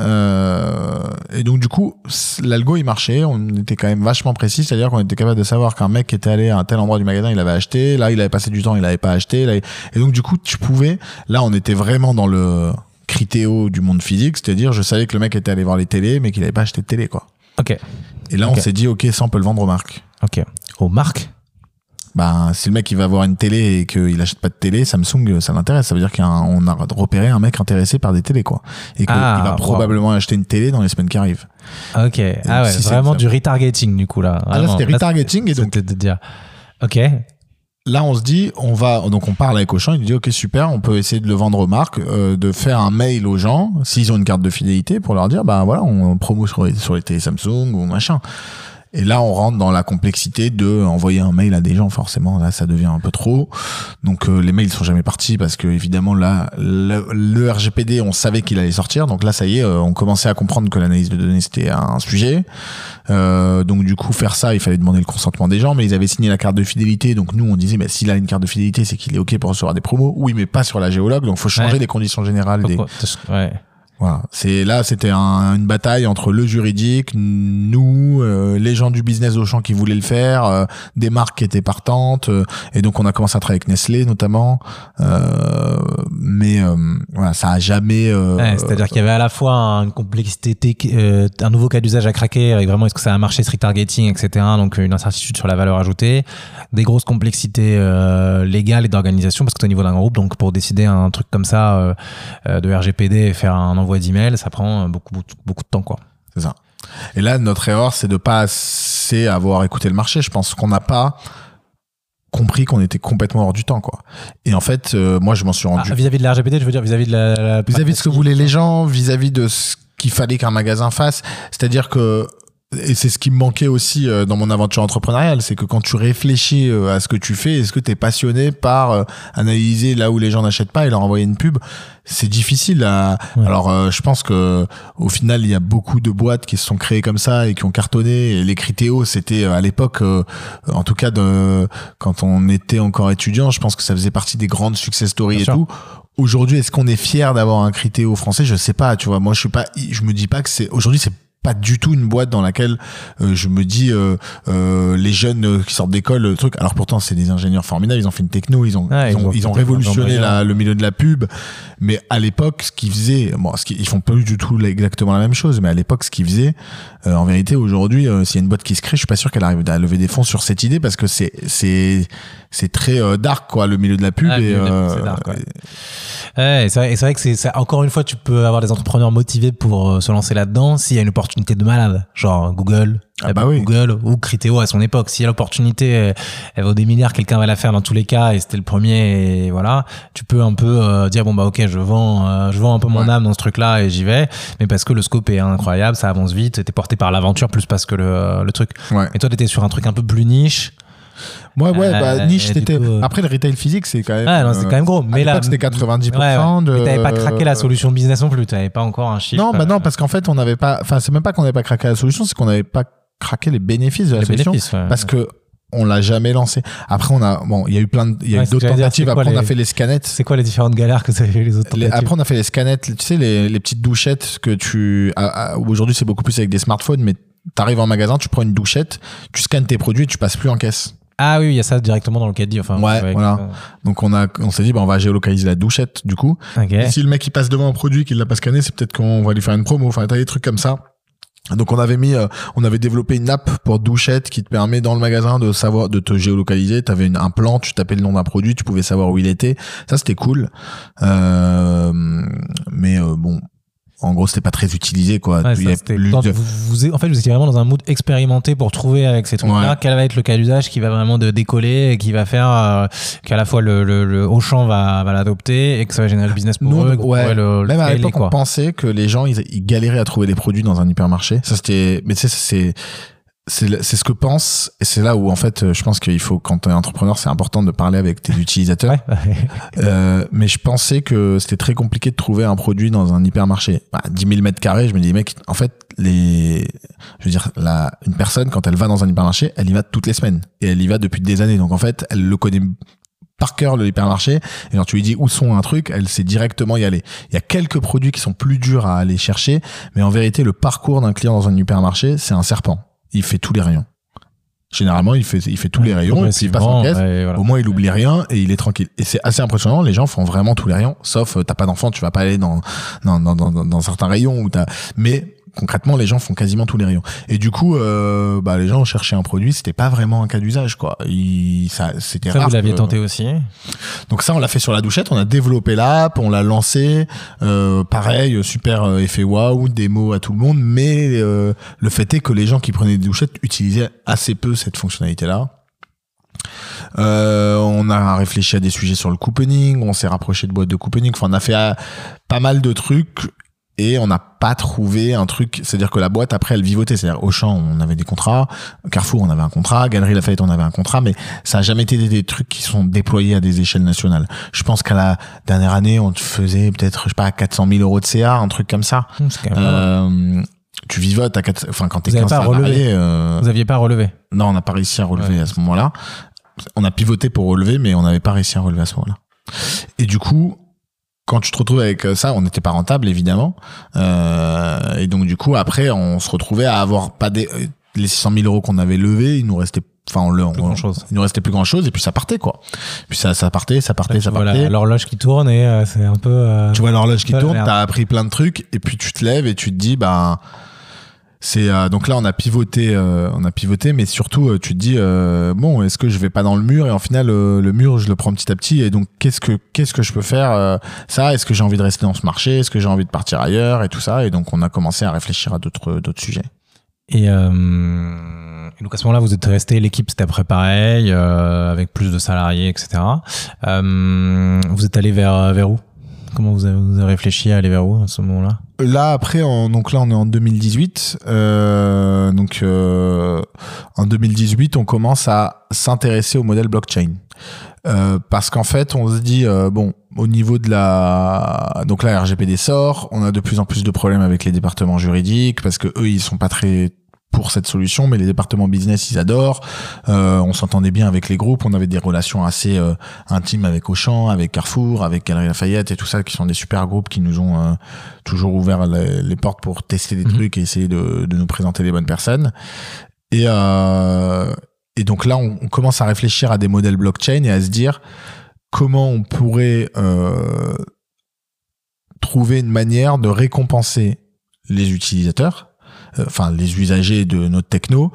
et donc, du coup, l'algo, il marchait, on était quand même vachement précis, c'est-à-dire qu'on était capable de savoir qu'un mec qui était allé à un tel endroit du magasin, il avait acheté, là, il avait passé du temps, il avait pas acheté, là, et donc, du coup, tu pouvais, là, on était vraiment dans le critéo du monde physique, c'est-à-dire je savais que le mec était allé voir les télés mais qu'il avait pas acheté de télé quoi. Ok. Et là on s'est dit ok, ça on peut le vendre aux marques. Ok. Aux marques. Bah si le mec il va voir une télé et qu'il achète pas de télé, Samsung ça l'intéresse, ça veut dire qu'on a repéré un mec intéressé par des télés quoi, et qu'il va probablement acheter une télé dans les semaines qui arrivent. Ok. Et ah ouais, vraiment du retargeting du coup là. Ah là c'était retargeting et donc de dire. Ok. Là, on se dit, on parle avec Auchan, il dit, ok, super, on peut essayer de le vendre aux marques, de faire un mail aux gens, s'ils ont une carte de fidélité, pour leur dire, bah voilà, on promo sur les télé Samsung ou machin. Et là, on rentre dans la complexité de envoyer un mail à des gens, forcément. Là, ça devient un peu trop. Donc, les mails sont jamais partis parce que, évidemment, là, le RGPD, on savait qu'il allait sortir. Donc là, ça y est, on commençait à comprendre que l'analyse de données, c'était un sujet. Donc, du coup, faire ça, il fallait demander le consentement des gens, mais ils avaient signé la carte de fidélité. Donc, nous, on disait, mais s'il a une carte de fidélité, c'est qu'il est OK pour recevoir des promos. Oui, mais pas sur la géologue. Donc, faut changer les conditions générales Ouais. Voilà. C'était une bataille entre le juridique, nous, les gens du business Auchan qui voulaient le faire, des marques qui étaient partantes, et donc on a commencé à travailler avec Nestlé notamment, mais voilà, ça a jamais. C'est-à-dire qu'il y avait à la fois une complexité, un nouveau cas d'usage à craquer avec vraiment est-ce que ça a marché strict targeting, etc. Donc une incertitude sur la valeur ajoutée, des grosses complexités légales et d'organisation parce que t'es au niveau d'un groupe, donc pour décider un truc comme ça de RGPD et faire un envoi d'email, ça prend beaucoup de temps quoi. C'est ça. Et là, notre erreur, c'est de pas assez avoir écouté le marché. Je pense qu'on n'a pas compris qu'on était complètement hors du temps quoi. Et en fait, moi, je m'en suis rendu. Vis-à-vis de la RGPD, je veux dire vis-à-vis de vis-à-vis de ce que voulaient les gens, vis-à-vis de ce qu'il fallait qu'un magasin fasse. C'est-à-dire que et c'est ce qui me manquait aussi dans mon aventure entrepreneuriale, c'est que quand tu réfléchis à ce que tu fais, est-ce que tu es passionné par analyser là où les gens n'achètent pas et leur envoyer une pub? C'est difficile à... Ouais. Alors je pense que au final il y a beaucoup de boîtes qui se sont créées comme ça et qui ont cartonné, et les Criteo c'était à l'époque en tout cas quand on était encore étudiant, je pense que ça faisait partie des grandes success stories. Bien et sûr. Tout. Aujourd'hui, est-ce qu'on est fier d'avoir un Criteo français? Je sais pas, tu vois. Moi je me dis pas que c'est aujourd'hui pas du tout une boîte dans laquelle je me dis les jeunes qui sortent d'école, le truc. Alors pourtant c'est des ingénieurs formidables, ils ont fait une techno, ils ont révolutionné le milieu de la pub. Mais à l'époque, ce qu'ils faisaient, ils font pas du tout exactement la même chose. Mais à l'époque, ce qu'ils faisaient, en vérité, aujourd'hui, s'il y a une boîte qui se crée, je suis pas sûr qu'elle arrive à lever des fonds sur cette idée parce que c'est très dark quoi, le milieu de la pub. C'est dark, ouais. Et c'est vrai que c'est encore une fois, tu peux avoir des entrepreneurs motivés pour se lancer là-dedans s'il y a une opportunité de malade, genre Google, Google ou Criteo à son époque. Si l'opportunité elle vaut des milliards, quelqu'un va la faire dans tous les cas et c'était le premier et voilà, tu peux un peu dire bon bah ok, je vends un peu mon âme dans ce truc-là et j'y vais, mais parce que le scope est incroyable, ça avance vite, t'es porté par l'aventure plus parce que le truc. Ouais. Et toi t'étais sur un truc un peu plus niche. Niche, c'était. Après, le retail physique, c'est quand même. Non, c'est quand même gros. Mais là, c'était 90% de. Mais t'avais pas craqué la solution business non plus. T'avais pas encore un chiffre. Non, parce qu'en fait, on n'avait pas. Enfin, c'est même pas qu'on n'avait pas craqué la solution, c'est qu'on n'avait pas craqué les bénéfices de la solution. Parce que on l'a jamais lancé. Après, il y a eu d'autres tentatives. Après, on a fait les scanettes. C'est quoi les différentes galères que vous avez fait les autres tentatives? Après, on a fait les scanettes. Tu sais, les petites douchettes que aujourd'hui, c'est beaucoup plus avec des smartphones, mais t'arrives en magasin, tu prends une douchette, tu scannes tes produits et tu passes plus en caisse. Ah oui, il y a ça directement dans le caddie. Enfin, voilà. Donc on s'est dit, on va géolocaliser la douchette du coup. Okay. Et si le mec il passe devant un produit qu'il l'a pas scanné, c'est peut-être qu'on va lui faire une promo. Enfin, t'as des trucs comme ça. Donc on avait développé une app pour douchette qui te permet dans le magasin de te géolocaliser. T'avais un plan, tu tapais le nom d'un produit, tu pouvais savoir où il était. Ça c'était cool. Mais bon. En gros, c'était pas très utilisé, quoi. Ouais, en fait, vous étiez vraiment dans un mood expérimenté pour trouver avec ces trucs-là quel va être le cas d'usage qui va vraiment décoller et qui va faire qu'à la fois le Auchan va l'adopter et que ça va générer le business pour eux. Même à l'époque, on pensait que les gens, ils galéraient à trouver des produits dans un hypermarché. Ça, mais tu sais, c'est ce que pense, et c'est là où en fait je pense qu'il faut, quand t'es entrepreneur, c'est important de parler avec tes utilisateurs. Mais je pensais que c'était très compliqué de trouver un produit dans un hypermarché. 10 000 mètres carrés, je me dis mec, en fait une personne quand elle va dans un hypermarché, elle y va toutes les semaines et elle y va depuis des années, donc en fait elle le connaît par cœur, le hypermarché, et quand tu lui dis où sont un truc, elle sait directement y aller. Il y a quelques produits qui sont plus durs à aller chercher, mais en vérité le parcours d'un client dans un hypermarché, c'est un serpent. Il fait tous les rayons. Généralement, il fait tous les rayons, et puis il passe en caisse. Voilà. Au moins, il oublie rien et il est tranquille. Et c'est assez impressionnant. Les gens font vraiment tous les rayons, sauf t'as pas d'enfant, tu vas pas aller dans certains rayons où mais concrètement, les gens font quasiment tous les rayons. Et du coup, les gens cherchaient un produit, c'était pas vraiment un cas d'usage, quoi. C'était rare. Ça, vous l'aviez tenté aussi. Donc ça, on l'a fait sur la douchette, on a développé l'app, on l'a lancé, pareil, super effet waouh, démo à tout le monde, mais le fait est que les gens qui prenaient des douchettes utilisaient assez peu cette fonctionnalité-là. On a réfléchi à des sujets sur le couponing, on s'est rapproché de boîtes de couponing, enfin on a fait pas mal de trucs. Et on n'a pas trouvé un truc, c'est-à-dire que la boîte, après, elle vivotait. C'est-à-dire, Auchan, on avait des contrats. Carrefour, on avait un contrat. Galeries Lafayette, on avait un contrat. Mais ça a jamais été des trucs qui sont déployés à des échelles nationales. Je pense qu'à la dernière année, on faisait peut-être, je sais pas, 400 000 euros de CA, un truc comme ça. Tu vivotes à quand t'es 15 salariés. Vous aviez pas relevé? Non, on n'a pas réussi à relever à ce moment-là. On a pivoté pour relever, mais on n'avait pas réussi à relever à ce moment-là. Et du coup, quand tu te retrouves avec ça, on n'était pas rentable évidemment, et donc du coup après on se retrouvait à avoir pas les 600 000 euros qu'on avait levés, il nous restait il nous restait plus grand chose et puis ça partait quoi. Puis ça partait. Voilà, l'horloge qui tourne et c'est un peu. Tu vois l'horloge qui tourne, t'as appris plein de trucs et puis tu te lèves et tu te dis donc là on a pivoté, mais surtout tu te dis est-ce que je vais pas dans le mur, et en final le mur je le prends petit à petit, et donc qu'est-ce que je peux faire, est-ce que j'ai envie de rester dans ce marché, est-ce que j'ai envie de partir ailleurs et tout ça, et donc on a commencé à réfléchir à d'autres sujets. Et donc à ce moment-là vous êtes resté, l'équipe c'était après pareil, avec plus de salariés, etc. Vous êtes allé vers où? Comment vous avez réfléchi à aller vers où à ce moment-là? Là après, donc là on est en 2018. En 2018, on commence à s'intéresser au modèle blockchain. Parce qu'en fait, on se dit au niveau de donc la RGPD sort, on a de plus en plus de problèmes avec les départements juridiques parce que eux ils sont pas très pour cette solution, mais les départements business ils adorent. On s'entendait bien avec les groupes, on avait des relations assez intimes avec Auchan, avec Carrefour, avec Galeries Lafayette et tout ça, qui sont des super groupes qui nous ont toujours ouvert les portes pour tester des trucs et essayer de nous présenter les bonnes personnes. Et donc là on commence à réfléchir à des modèles blockchain et à se dire comment on pourrait trouver une manière de récompenser les utilisateurs, enfin les usagers de notre techno,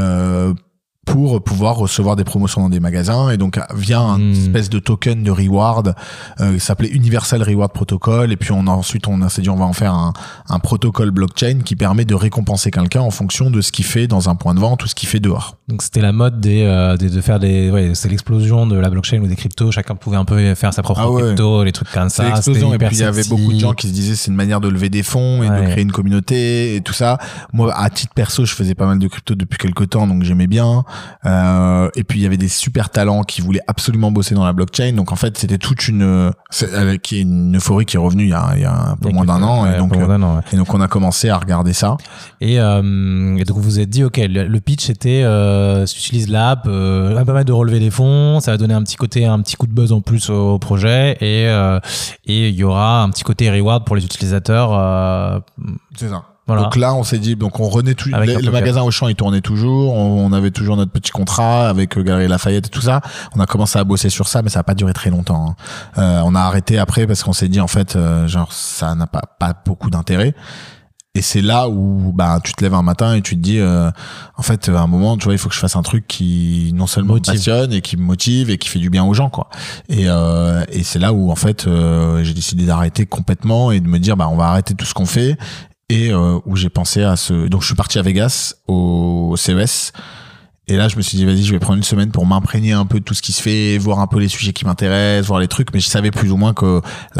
pour pouvoir recevoir des promotions dans des magasins, et donc via une espèce de token de reward qui s'appelait Universal Reward Protocol, et puis ensuite on s'est dit on va en faire un protocole blockchain qui permet de récompenser quelqu'un en fonction de ce qu'il fait dans un point de vente ou ce qu'il fait dehors. Donc c'était la mode de faire c'est l'explosion de la blockchain ou des cryptos, chacun pouvait un peu faire sa propre crypto, les trucs comme ça. C'est l'explosion, et puis il y avait beaucoup de gens qui se disaient c'est une manière de lever des fonds et de créer une communauté et tout ça. Moi à titre perso je faisais pas mal de crypto depuis quelques temps, donc j'aimais bien. Et puis il y avait des super talents qui voulaient absolument bosser dans la blockchain, donc en fait c'était toute une euphorie qui est revenue il y a un peu moins d'un an, et donc on a commencé à regarder ça, et donc vous vous êtes dit ok, le pitch c'était si tu utilises l'app, va permettre de relever des fonds, ça va donner un petit coup de buzz en plus au projet, et il y aura un petit côté reward pour les utilisateurs. C'est ça. Voilà. Donc là, on s'est dit, donc on renaît tout, le magasin Auchan, il tournait toujours, on avait toujours notre petit contrat avec Galeries Lafayette et tout ça. On a commencé à bosser sur ça, mais ça n'a pas duré très longtemps. On a arrêté après parce qu'on s'est dit, en fait, ça n'a pas beaucoup d'intérêt. Et c'est là où, tu te lèves un matin et tu te dis, en fait, à un moment, tu vois, il faut que je fasse un truc qui non seulement me passionne et qui me motive et qui fait du bien aux gens, quoi. Et c'est là où, en fait, j'ai décidé d'arrêter complètement et de me dire, on va arrêter tout ce qu'on fait. Et où j'ai pensé donc je suis parti à Vegas au CES, et là je me suis dit vas-y, je vais prendre une semaine pour m'imprégner un peu de tout ce qui se fait, voir un peu les sujets qui m'intéressent, voir les trucs, mais je savais plus ou moins que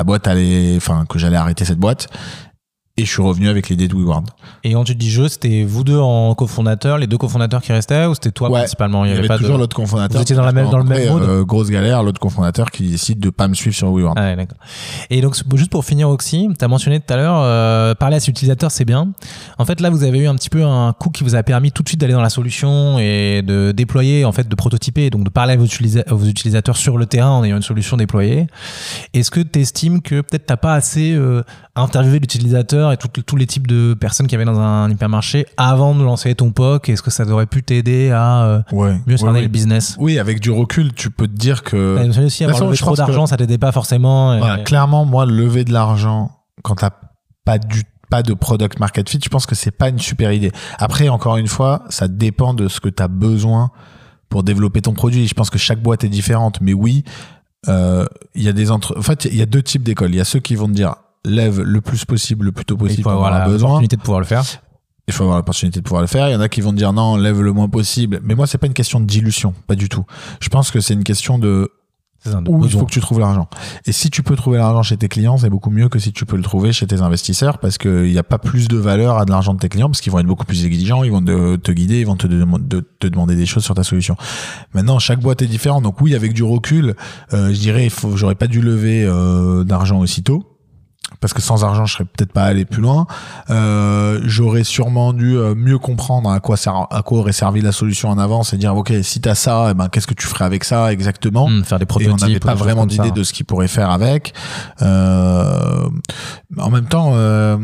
que j'allais arrêter cette boîte. Et je suis revenu avec l'idée de WeWard. Et quand tu dis jeu, c'était vous deux en cofondateurs, les deux cofondateurs qui restaient, ou c'était toi principalement? Il y avait pas toujours l'autre cofondateur. Vous étiez dans le même mode. Grosse galère, l'autre cofondateur qui décide de pas me suivre sur WeWard. Ah ouais, d'accord. Et donc, juste pour finir, Oxy, tu as mentionné tout à l'heure, parler à ses utilisateurs, c'est bien. En fait, là, vous avez eu un petit peu un coup qui vous a permis tout de suite d'aller dans la solution et de déployer, en fait, de prototyper, donc de parler à vos utilisateurs sur le terrain en ayant une solution déployée. Est-ce que tu estimes que peut-être t'as pas assez interviewé l'utilisateur et tous les types de personnes qui avaient dans un hypermarché avant de lancer ton POC? Est-ce que ça aurait pu t'aider à mieux cerner le business? Oui, avec du recul, tu peux te dire que... T'as aussi avoir levé trop d'argent, ça t'aidait pas forcément. Clairement, moi, lever de l'argent quand t'as pas de product market fit, je pense que c'est pas une super idée. Après, encore une fois, ça dépend de ce que t'as besoin pour développer ton produit. Je pense que chaque boîte est différente, mais oui, il y a en fait, il y a deux types d'écoles. Il y a ceux qui vont te dire lève le plus possible, le plus tôt possible. Il faut avoir l'opportunité de pouvoir le faire. Il faut avoir l'opportunité de pouvoir le faire. Il y en a qui vont te dire non, lève le moins possible. Mais moi, c'est pas une question de dilution, pas du tout. Je pense que c'est une question de où il faut que tu trouves l'argent. Et si tu peux trouver l'argent chez tes clients, c'est beaucoup mieux que si tu peux le trouver chez tes investisseurs, parce qu'il n'y a pas plus de valeur à de l'argent de tes clients, parce qu'ils vont être beaucoup plus exigeants, ils vont te guider, ils vont te demander des choses sur ta solution. Maintenant, chaque boîte est différente. Donc oui, avec du recul, je dirais, j'aurais pas dû lever d'argent aussitôt. Parce que sans argent, je serais peut-être pas allé plus loin. J'aurais sûrement dû mieux comprendre à quoi aurait servi la solution en avance et dire ok, si t'as ça, qu'est-ce que tu ferais avec ça exactement? Faire des prototypes. Et on n'avait pas vraiment d'idée de ce qu'il pourrait faire avec. En même temps,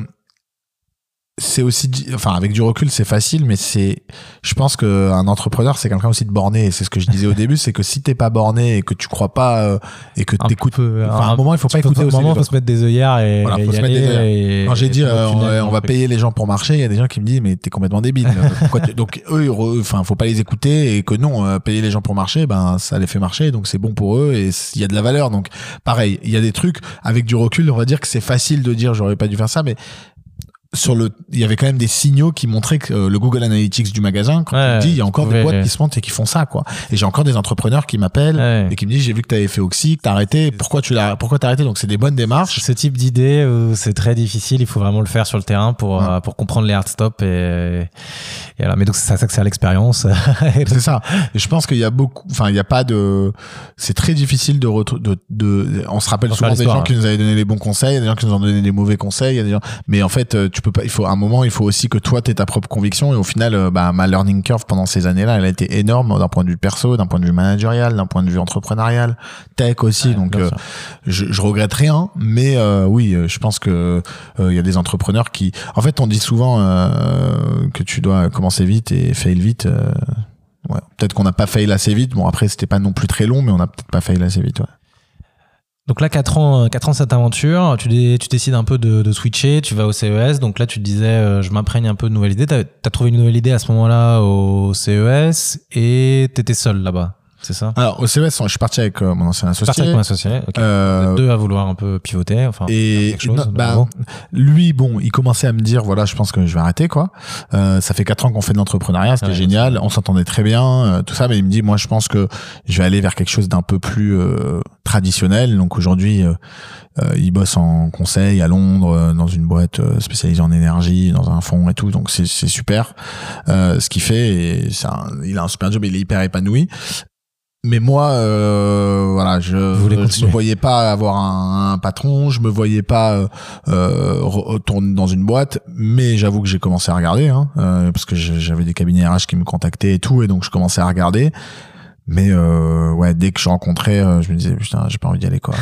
c'est aussi, avec du recul, c'est facile, mais je pense qu'un entrepreneur, c'est quelqu'un aussi de borné. Et c'est ce que je disais au début, c'est que si t'es pas borné et que tu crois pas, et que t'écoutes, à un moment, il faut pas écouter aussi. À un moment, il faut se mettre des œillères et faut se mettre des œillères. Quand j'ai dit, on va payer les gens pour marcher, il y a des gens qui me disent, mais t'es complètement débile. Donc, eux, faut pas les écouter, et que non, payer les gens pour marcher, ça les fait marcher, donc c'est bon pour eux et il y a de la valeur. Donc, pareil, il y a des trucs, avec du recul, on va dire que c'est facile de dire, j'aurais pas dû faire ça, mais il y avait quand même des signaux qui montraient que le Google Analytics du magasin, quand tu dis, il y a encore des boîtes qui se montent et qui font ça, quoi. Et j'ai encore des entrepreneurs qui m'appellent et qui me disent, j'ai vu que t'avais fait Oxy, que t'as arrêté, pourquoi t'as arrêté? Donc c'est des bonnes démarches. Ce type d'idée, c'est très difficile, il faut vraiment le faire sur le terrain pour comprendre les hard stops et voilà. Mais donc c'est ça que c'est à l'expérience. C'est ça. Et je pense qu'il y a c'est très difficile on se rappelle souvent des gens qui nous avaient donné les bons conseils, il y a des gens qui nous ont donné des mauvais conseils, mais en fait, tu peux pas, il faut à un moment, il faut aussi que toi t'aies ta propre conviction, et au final, ma learning curve pendant ces années-là, elle a été énorme d'un point de vue perso, d'un point de vue managérial, d'un point de vue entrepreneurial, tech aussi. Donc, je regrette rien, mais oui, je pense que il y a des entrepreneurs qui, en fait, on dit souvent que tu dois commencer vite et fail vite. Ouais. Peut-être qu'on n'a pas fail assez vite. Bon, après, c'était pas non plus très long, mais on n'a peut-être pas fail assez vite. Ouais. Donc là, 4 ans cette aventure, tu décides un peu de switcher, tu vas au CES. Donc là, tu te disais, je m'imprègne un peu de nouvelles idées. T'as trouvé une nouvelle idée à ce moment-là au CES et t'étais seul là-bas. C'est ça? Alors, au CES, je suis parti avec mon ancien associé. Parti avec mon associé, ok. Vous êtes deux à vouloir un peu pivoter, enfin, et quelque chose. Lui, bon, il commençait à me dire, voilà, je pense que je vais arrêter, quoi. Ça fait 4 ans qu'on fait de l'entrepreneuriat, c'était génial, on s'entendait très bien, tout ça, mais il me dit, moi, je pense que je vais aller vers quelque chose d'un peu plus traditionnel. Donc aujourd'hui, il bosse en conseil à Londres, dans une boîte spécialisée en énergie, dans un fonds et tout, donc c'est super ce qu'il fait, et il a un super job, il est hyper épanoui. Mais moi, voilà, je me voyais pas avoir un patron, je me voyais pas retourner dans une boîte, mais j'avoue que j'ai commencé à regarder, parce que j'avais des cabinets RH qui me contactaient et tout, et donc je commençais à regarder. Mais ouais, dès que je rencontrais, je me disais putain, j'ai pas envie d'y aller, quoi.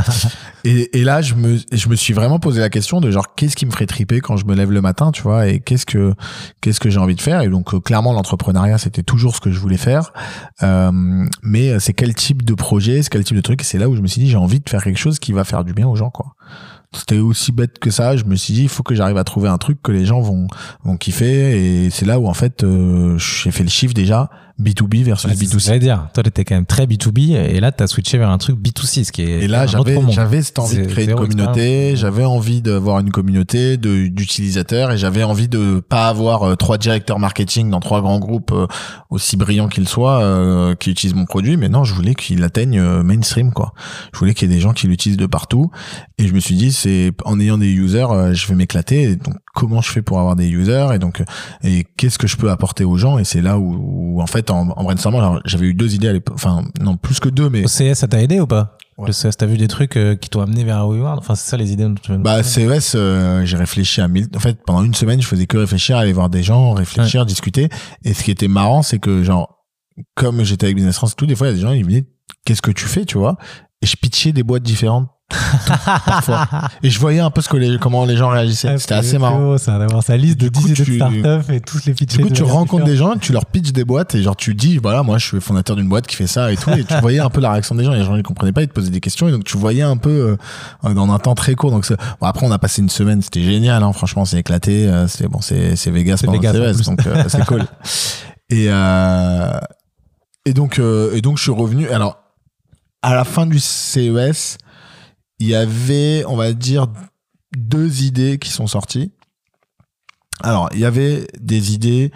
et là, je me suis vraiment posé la question de genre, qu'est-ce qui me ferait triper quand je me lève le matin, tu vois, et qu'est-ce que j'ai envie de faire. Et donc clairement, l'entrepreneuriat, c'était toujours ce que je voulais faire, mais c'est quel type de projet, c'est quel type de truc. Et c'est là où je me suis dit, j'ai envie de faire quelque chose qui va faire du bien aux gens, quoi. C'était aussi bête que ça. Je me suis dit, il faut que j'arrive à trouver un truc que les gens vont kiffer. Et c'est là où, en fait, j'ai fait le chiffre déjà. B2B versus B2C. J'allais dire, toi, t'étais quand même très B2B, et là, t'as switché vers un truc B2C, ce qui est. Et là, j'avais cette envie de créer une communauté, j'avais envie d'avoir une communauté d'utilisateurs, et j'avais envie de pas avoir 3 directeurs marketing dans 3 grands groupes aussi brillants qu'ils soient, qui utilisent mon produit, mais non, je voulais qu'il atteigne mainstream, quoi. Je voulais qu'il y ait des gens qui l'utilisent de partout, et je me suis dit, c'est en ayant des users, je vais m'éclater. Donc, comment je fais pour avoir des users, et qu'est-ce que je peux apporter aux gens. Et c'est là où en fait, en brainstormant, j'avais eu 2 idées à l'époque, enfin non, plus que 2, mais au CES, ça t'a aidé ou pas? Ouais. Le CES, t'as vu des trucs qui t'ont amené vers WeWard? Enfin, c'est ça les idées dont tu veux nous parler. CES, j'ai réfléchi en fait, pendant une semaine, je faisais que réfléchir, aller voir des gens, réfléchir, discuter. Et ce qui était marrant, c'est que genre, comme j'étais avec Business France et tout, des fois, il y a des gens, ils me disaient, qu'est-ce que tu fais, tu vois? Et je pitchais des boîtes différentes. Parfois. Et je voyais un peu comment les gens réagissaient. C'était assez marrant. C'est beau, ça, d'avoir sa liste de 10 idées de start-up et tous les pitchers. Du coup, tu rencontres des gens, tu leur pitches des boîtes, et genre, tu dis, voilà, moi, je suis fondateur d'une boîte qui fait ça et tout, et tu voyais un peu la réaction des gens. Les gens, ils comprenaient pas, ils te posaient des questions, et donc tu voyais un peu, dans un temps très court. Donc, bon, après, on a passé une semaine, c'était génial, franchement, c'est éclaté, c'est Vegas pendant le CES, donc, c'est cool. Et donc, je suis revenu. Alors, à la fin du CES, il y avait, on va dire, 2 idées qui sont sorties. Alors, il y avait des idées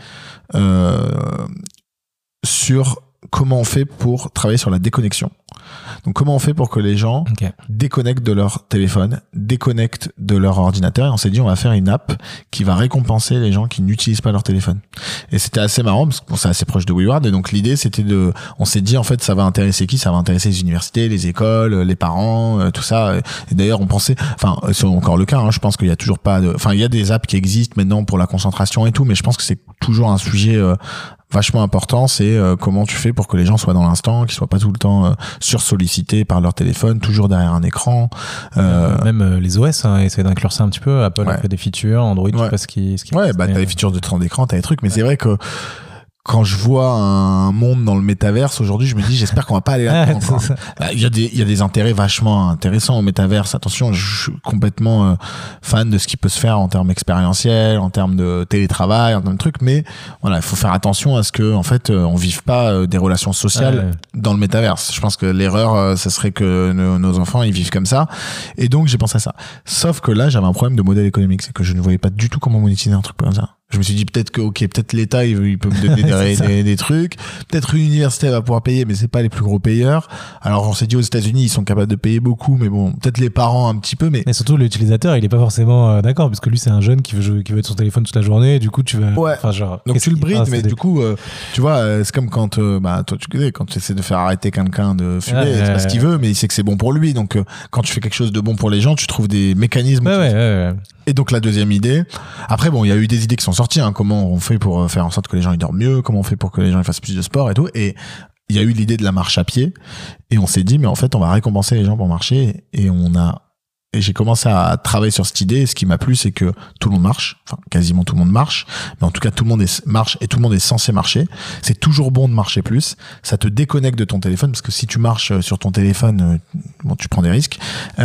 sur comment on fait pour travailler sur la déconnexion. Donc, comment on fait pour que les gens déconnectent de leur téléphone, déconnectent de leur ordinateur. Et on s'est dit, on va faire une app qui va récompenser les gens qui n'utilisent pas leur téléphone. Et c'était assez marrant parce que c'est assez proche de WeWard. Et donc, l'idée, c'était on s'est dit, en fait, ça va intéresser qui? Ça va intéresser les universités, les écoles, les parents, tout ça. Et d'ailleurs, on pensait, enfin, c'est encore le cas, je pense qu'il y a toujours pas il y a des apps qui existent maintenant pour la concentration et tout, mais je pense que c'est toujours un sujet vachement important, c'est comment tu fais pour que les gens soient dans l'instant, qu'ils soient pas tout le temps sursollicités par leur téléphone, toujours derrière un écran. Même les OS essaient d'inclure ça un petit peu. Apple a fait des features, Android, je sais pas ce qui t'as des features de temps d'écran, t'as des trucs, mais c'est vrai que quand je vois un monde dans le métaverse aujourd'hui, je me dis, j'espère qu'on va pas aller là-dedans. Il y a des intérêts vachement intéressants au métaverse. Attention, je suis complètement fan de ce qui peut se faire en termes expérientiels, en termes de télétravail, en termes de trucs, mais voilà, il faut faire attention à ce que, en fait, on vive pas des relations sociales dans le métaverse. Je pense que l'erreur, ça serait que nos enfants, ils vivent comme ça. Et donc, j'ai pensé à ça. Sauf que là, j'avais un problème de modèle économique, c'est que je ne voyais pas du tout comment monétiser un truc comme ça. Je me suis dit peut-être peut-être l'État il peut me donner des trucs, peut-être une université va pouvoir payer, mais c'est pas les plus gros payeurs. Alors on s'est dit aux États-Unis ils sont capables de payer beaucoup, mais bon peut-être les parents un petit peu, mais surtout l'utilisateur il est pas forcément d'accord, parce que lui c'est un jeune qui veut être sur son téléphone toute la journée, du coup tu vas donc tu le brides, mais du coup tu vois c'est comme quand toi tu connais quand tu essaies de faire arrêter quelqu'un de fumer, c'est pas ce qu'il veut, mais il sait que c'est bon pour lui, donc quand tu fais quelque chose de bon pour les gens, tu trouves des mécanismes. Et donc la deuxième idée, après bon il y a eu des idées qui sont sorties, hein, comment on fait pour faire en sorte que les gens ils dorment mieux, comment on fait pour que les gens ils fassent plus de sport et tout, et il y a eu l'idée de la marche à pied, et on s'est dit mais en fait on va récompenser les gens pour marcher, et j'ai commencé à travailler sur cette idée, et ce qui m'a plu c'est que tout le monde marche, enfin quasiment tout le monde marche, mais en tout cas tout le monde marche, et tout le monde est censé marcher. C'est toujours bon de marcher plus, ça te déconnecte de ton téléphone, parce que si tu marches sur ton téléphone, tu prends des risques,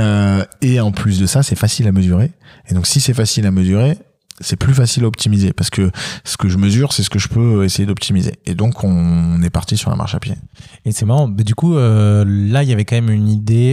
et en plus de ça c'est facile à mesurer, et donc si c'est facile à mesurer, c'est plus facile à optimiser, parce que ce que je mesure, c'est ce que je peux essayer d'optimiser. Et donc, on est parti sur la marche à pied. Et c'est marrant. Mais du coup, là, il y avait quand même une idée.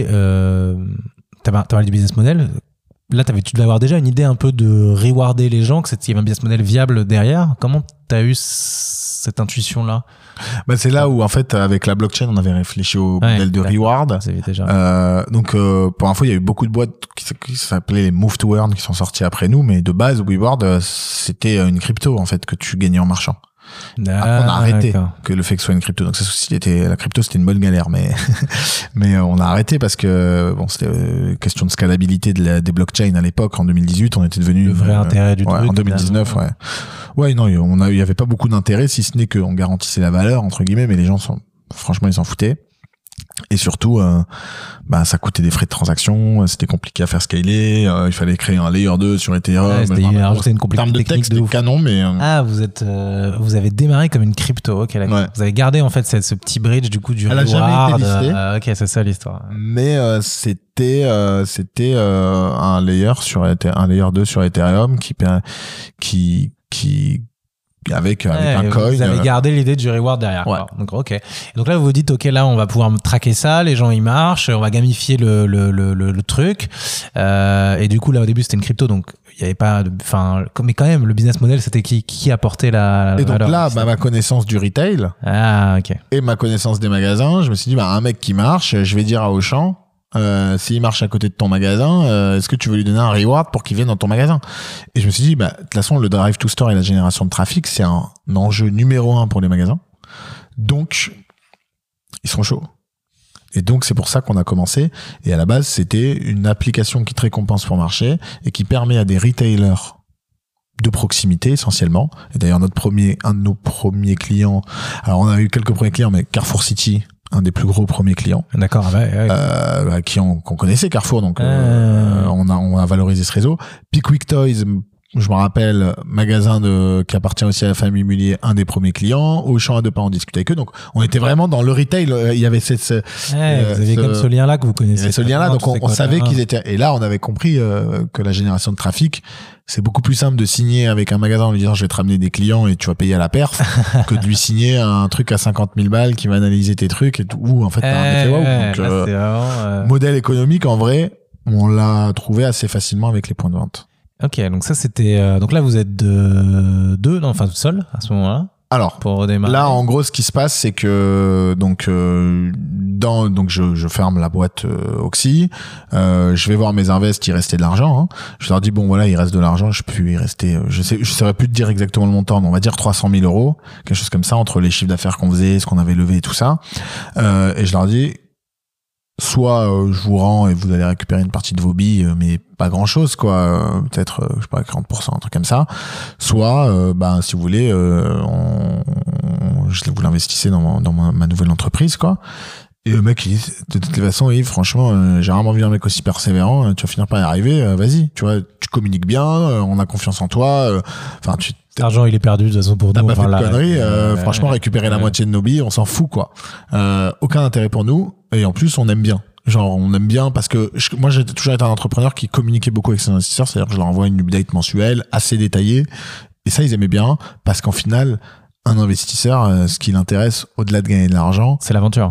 T'as parlé du business model. Là, tu devais avoir déjà une idée un peu de rewarder les gens, qu'il y avait un business model viable derrière. Comment t'as eu cette intuition-là? C'est là où, en fait, avec la blockchain, on avait réfléchi au modèle de reward. Donc, pour info, il y a eu beaucoup de boîtes qui s'appelaient les Move to Earn qui sont sorties après nous, mais de base, WeWard, c'était une crypto, en fait, que tu gagnais en marchant. Après, on a arrêté que le fait que ce soit une crypto. Donc ça, la crypto, c'était une bonne galère, mais on a arrêté parce que c'était question de scalabilité des blockchains à l'époque. En 2018, on était devenu le vrai intérêt du truc. En 2019, ouais, non, il y avait pas beaucoup d'intérêt, si ce n'est qu'on garantissait la valeur entre guillemets, mais les gens franchement, ils s'en foutaient. Et surtout, ça coûtait des frais de transaction, c'était compliqué à faire scaler, il fallait créer un layer 2 sur Ethereum. C'était une complexité en termes de texte, c'était canon, mais... vous avez démarré comme une crypto, ok, d'accord. Ouais. Vous avez gardé, en fait, ce petit bridge, du coup, du reward. Elle a jamais été listée. Ok, c'est ça l'histoire. Mais c'était un layer 2 sur Ethereum avec un coin. Vous avez gardé l'idée du reward derrière. Ouais. Donc, ok. Et donc là, vous vous dites, ok, là, on va pouvoir traquer ça, les gens, ils marchent, on va gamifier le truc. Et du coup, là, au début, c'était une crypto, donc il y avait pas mais quand même, le business model, c'était qui apportait la et donc valeur, là, ma connaissance du retail. Ah, ok. Et ma connaissance des magasins, je me suis dit, un mec qui marche, je vais dire à Auchan, s'il marche à côté de ton magasin, est-ce que tu veux lui donner un reward pour qu'il vienne dans ton magasin? Et je me suis dit, de toute façon, le drive to store et la génération de trafic, c'est un enjeu numéro 1 pour les magasins. Donc, ils seront chauds. Et donc, c'est pour ça qu'on a commencé. Et à la base, c'était une application qui te récompense pour marcher et qui permet à des retailers de proximité, essentiellement. Et d'ailleurs, un de nos premiers clients, alors on a eu quelques premiers clients, mais Carrefour City, un des plus gros premiers clients. D'accord, ouais. Qu'on connaissait Carrefour, donc on a valorisé ce réseau. Pickwick Toys, je me rappelle, magasin qui appartient aussi à la famille Mullier, un des premiers clients. Auchan à 2 pas, on discutait avec eux, donc on était vraiment dans le retail. Il y avait vous aviez comme ce lien-là que vous connaissez. Ce lien-là, donc on savait qu'ils étaient. Et là, on avait compris que la génération de trafic, c'est beaucoup plus simple de signer avec un magasin en lui disant je vais te ramener des clients et tu vas payer à la perf que de lui signer un truc à 50 000 balles qui va analyser tes trucs et tout, où en fait t'as un effet waouh. Donc modèle économique, en vrai, on l'a trouvé assez facilement avec les points de vente. Ok, donc ça c'était donc là vous êtes deux, seul à ce moment-là. Alors, là, en gros, ce qui se passe, c'est que je ferme la boîte Oxy. Je vais voir mes invests, il restait de l'argent. Hein. Je leur dis bon voilà, il reste de l'argent. Je peux y rester. Je saurais plus te dire exactement le montant, mais on va dire 300 000 €, quelque chose comme ça, entre les chiffres d'affaires qu'on faisait, ce qu'on avait levé et tout ça. Et je leur dis soit je vous rends et vous allez récupérer une partie de vos billes, mais pas grand chose quoi, peut-être je sais pas 40%, un truc comme ça, soit si vous voulez vous l'investissez dans ma nouvelle entreprise quoi. Et le mec il dit de toutes les façons Yves, franchement j'ai vraiment vu un mec aussi persévérant, tu vas finir par y arriver, vas-y, tu vois, tu communiques bien, on a confiance en toi, l'argent il est perdu de toute façon pour nous. T'as pas fait de conneries, franchement récupérer la moitié de nos billes, on s'en fout quoi. Aucun intérêt pour nous, et en plus on aime bien. Genre on aime bien parce que moi j'ai toujours été un entrepreneur qui communiquait beaucoup avec ses investisseurs, c'est-à-dire que je leur envoie une update mensuelle assez détaillée, et ça ils aimaient bien parce qu'en final un investisseur ce qui l'intéresse au-delà de gagner de l'argent, c'est l'aventure.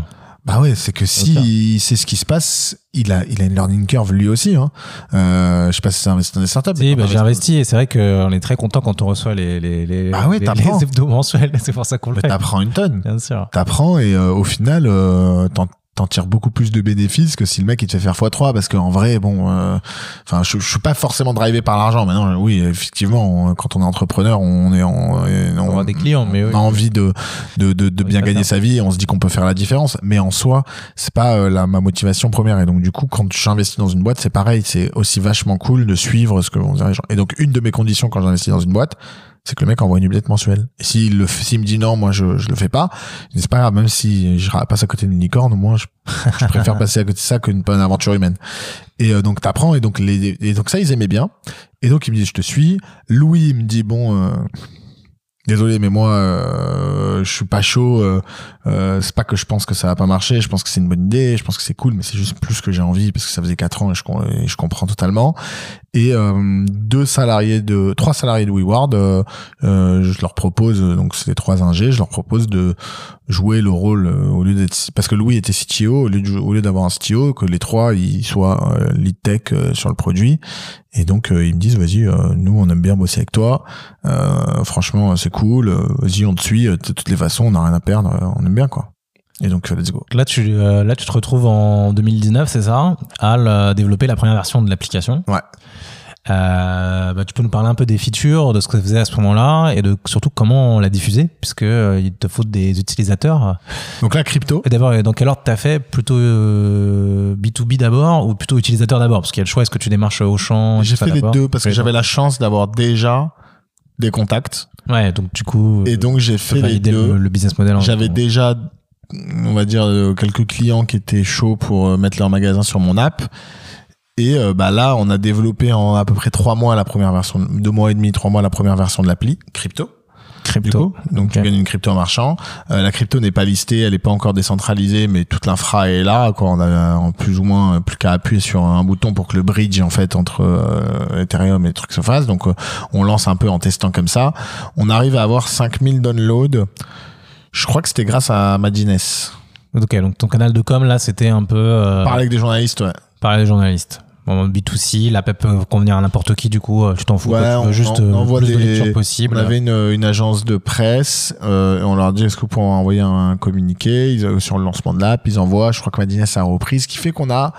Bah ouais, c'est que si il sait ce qui se passe, il a une learning curve lui aussi. Hein. Je sais pas si c'est investi dans des startups. Si, j'ai investi et c'est vrai qu'on est très content quand on reçoit les hebdos mensuels. C'est pour ça qu'on le fait. T'apprends une tonne. Bien sûr. T'apprends et au final, t'en tires beaucoup plus de bénéfices que si le mec il te fait faire x3 parce qu'en vrai enfin je suis pas forcément drivé par l'argent maintenant. Oui, effectivement, quand on est entrepreneur, on a des clients, mais on a envie de bien gagner sa vie et on se dit qu'on peut faire la différence, mais en soi c'est pas ma motivation première. Et donc du coup quand j'investis dans une boîte, c'est pareil, c'est aussi vachement cool de suivre ce que vont dire les gens. Et donc une de mes conditions quand j'investis dans une boîte, c'est que le mec envoie une newsletter mensuelle. Et s'il me dit non, moi je le fais pas, c'est pas grave, même si je passe à côté d'une licorne, moi je préfère passer à côté de ça qu'une bonne aventure humaine. Et donc t'apprends, et donc donc ça ils aimaient bien. Et donc il me dit je te suis. Louis il me dit bon désolé mais moi je suis pas chaud, c'est pas que je pense que ça va pas marcher, je pense que c'est une bonne idée, je pense que c'est cool, mais c'est juste plus que j'ai envie parce que ça faisait 4 ans et je comprends totalement. Et 3 salariés de WeWard, je leur propose, donc c'était 3 ingés, je leur propose de jouer le rôle au lieu d'être, parce que Louis était CTO, au lieu d'avoir un CTO, que les 3 ils soient lead tech sur le produit. Et donc ils me disent vas-y, nous on aime bien bosser avec toi, franchement c'est cool, vas-y on te suit, de toutes les façons on n'a rien à perdre, on aime bien quoi. Et donc let's go. Là tu te retrouves en 2019, c'est ça, à développer la première version de l'application. Ouais. Tu peux nous parler un peu des features, de ce que ça faisait à ce moment-là et de surtout comment on l'a diffusé, puisque il te faut des utilisateurs. Donc là, crypto. Et d'abord, dans quel ordre t'as fait? Plutôt B2B d'abord ou plutôt utilisateur d'abord? Parce qu'il y a le choix, est-ce que tu démarches Auchan? J'ai fait les deux parce que j'avais la chance d'avoir déjà des contacts. Ouais, donc du coup. Et donc j'ai fait les deux. Le business model. J'avais déjà, on va dire, quelques clients qui étaient chauds pour mettre leur magasin sur mon app. Et là, on a développé en à peu près 3 mois la première version, 2 mois et demi, 3 mois la première version de l'appli crypto. Donc tu gagnes une crypto en marchand. La crypto n'est pas listée, elle est pas encore décentralisée, mais toute l'infra est là. Quoi, on a plus ou moins plus qu'à appuyer sur un bouton pour que le bridge en fait entre Ethereum et le truc se fasse. Donc on lance un peu en testant comme ça. On arrive à avoir 5000 downloads. Je crois que c'était grâce à Madines. Ok, donc ton canal de com là, c'était un peu parler avec des journalistes, ouais. Parler avec des journalistes. Bon, B2C, l'app peut convenir à n'importe qui, du coup, tu t'en fous. Ouais, quoi, tu veux juste envoie plus de lecture possible. On avait une agence de presse, et on leur dit est-ce que vous pouvez envoyer un communiqué sur le lancement de l'app, ils envoient, je crois que Madines a repris, ce qui fait qu'on a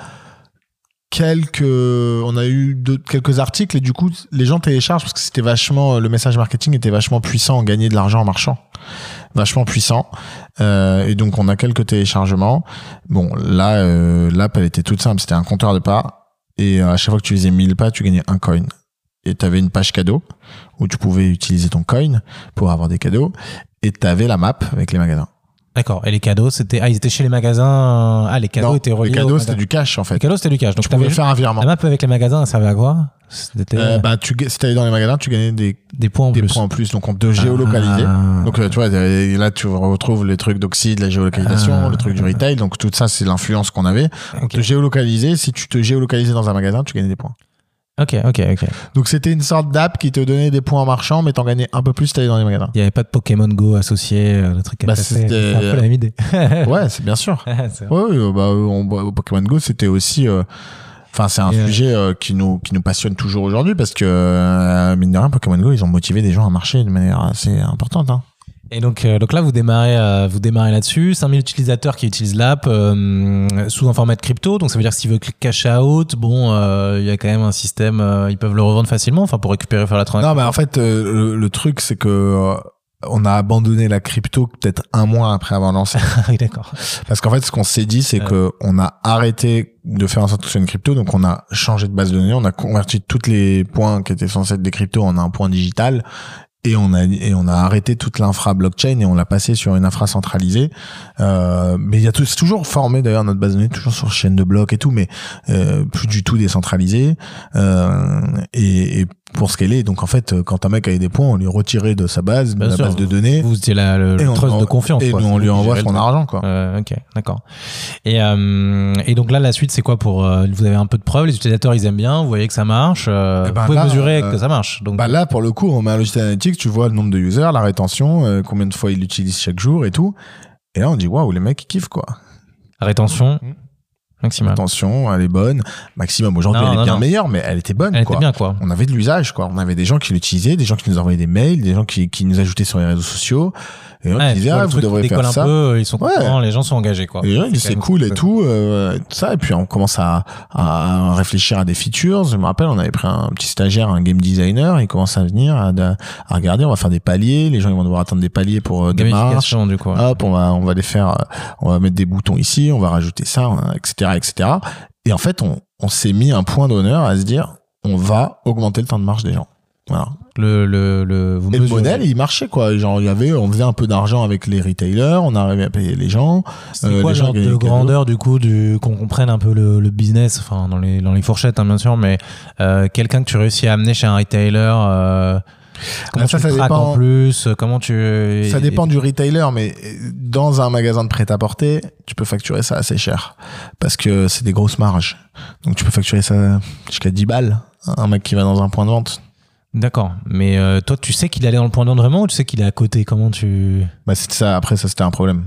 eu quelques articles et du coup les gens téléchargent parce que c'était vachement, le message marketing était vachement puissant, on gagnait de l'argent en marchant, vachement puissant, et donc on a quelques téléchargements. Bon là l'app elle était toute simple, c'était un compteur de pas et à chaque fois que tu faisais 1000 pas tu gagnais un coin et t'avais une page cadeau où tu pouvais utiliser ton coin pour avoir des cadeaux et t'avais la map avec les magasins. D'accord. Et les cadeaux, ils étaient chez les magasins. Les cadeaux étaient reliés. Les cadeaux, c'était du cash, en fait. Les cadeaux, c'était du cash. Donc, tu pouvais faire un virement. La map avec les magasins, elle servait à quoi? Si t'allais dans les magasins, tu gagnais des points en plus. Donc, on te géolocalisait. Donc, tu vois, là, tu retrouves les trucs d'Oxy, de la géolocalisation, le truc du retail. Donc, tout ça, c'est l'influence qu'on avait. On te géolocalisait. Si tu te géolocalisais dans un magasin, tu gagnais des points. Ok. Donc c'était une sorte d'app qui te donnait des points en marchand, mais t'en gagnais un peu plus si t'allais dans les magasins. Il n'y avait pas de Pokémon Go associé, le truc à c'est un peu la même idée. Ouais, c'est bien sûr. Pokémon Go, c'était aussi... c'est un sujet qui nous passionne toujours aujourd'hui parce que, mine de rien, Pokémon Go, ils ont motivé des gens à marcher de manière assez importante. Hein. Et donc là, vous démarrez là-dessus. 5000 utilisateurs qui utilisent l'app sous un format de crypto. Donc ça veut dire que s'ils veulent cash out, il y a quand même un système, ils peuvent le revendre facilement, pour récupérer, faire la transaction. Non, mais en fait, le truc, c'est que on a abandonné la crypto peut-être 1 mois après avoir lancé. Oui, d'accord. Parce qu'en fait, ce qu'on s'est dit, c'est que on a arrêté de faire en sorte que ce soit une crypto. Donc, on a changé de base de données. On a converti tous les points qui étaient censés être des cryptos en un point digital. Et on a arrêté toute l'infra blockchain et on l'a passé sur une infra centralisée. Mais c'est toujours formé d'ailleurs notre base de données, toujours sur chaîne de blocs et tout, mais plus du tout décentralisé. Et pour ce qu'elle est. Donc en fait, quand un mec avait des points, on lui retirait de sa base, de la base de données. Vous étiez le trust de confiance. Et quoi. on lui envoie son argent, quoi. Ok, d'accord. Et donc là, la suite, c'est quoi pour vous avez un peu de preuves, les utilisateurs, ils aiment bien, vous voyez que ça marche, vous pouvez mesurer que ça marche. Donc là, pour le coup, on met un logiciel analytique, tu vois le nombre de users, la rétention, combien de fois ils l'utilisent chaque jour et tout. Et là, on dit waouh, les mecs ils kiffent quoi. Rétention maximum. Attention, elle est bonne. Maximum, aujourd'hui, elle est bien meilleure, mais elle était bonne. Elle était bien, quoi. On avait de l'usage, quoi. On avait des gens qui l'utilisaient, des gens qui nous envoyaient des mails, des gens qui nous ajoutaient sur les réseaux sociaux. Et on disait, vous devrez faire ça. Un peu, ils sont contents, les gens sont engagés, quoi. Et les gens disent, c'est cool et tout, ça. Et puis, on commence à réfléchir à des features. Je me rappelle, on avait pris un petit stagiaire, un game designer, il commence à venir, à regarder, on va faire des paliers. Les gens, ils vont devoir attendre des paliers pour démarrer. Du coup. Hop, on va les faire, on va mettre des boutons ici, on va rajouter ça, etc. Et en fait, on s'est mis un point d'honneur à se dire, on va augmenter le temps de marche des gens. Voilà. Le modèle, il marchait, quoi. Genre, on faisait un peu d'argent avec les retailers, on arrivait à payer les gens. C'est quoi l'ordre de grandeur, du coup, qu'on comprenne un peu le business, enfin, dans les fourchettes, hein, bien sûr, mais quelqu'un que tu réussis à amener chez un retailer, comment ça dépend. En plus, comment tu... Ça dépend du retailer, mais dans un magasin de prêt-à-porter, tu peux facturer ça assez cher. Parce que c'est des grosses marges. Donc, tu peux facturer ça jusqu'à 10 balles. Un mec qui va dans un point de vente. D'accord. Mais toi, tu sais qu'il allait dans le point de vente vraiment ou tu sais qu'il est à côté? Comment tu... Bah, c'est ça. Après, ça, c'était un problème.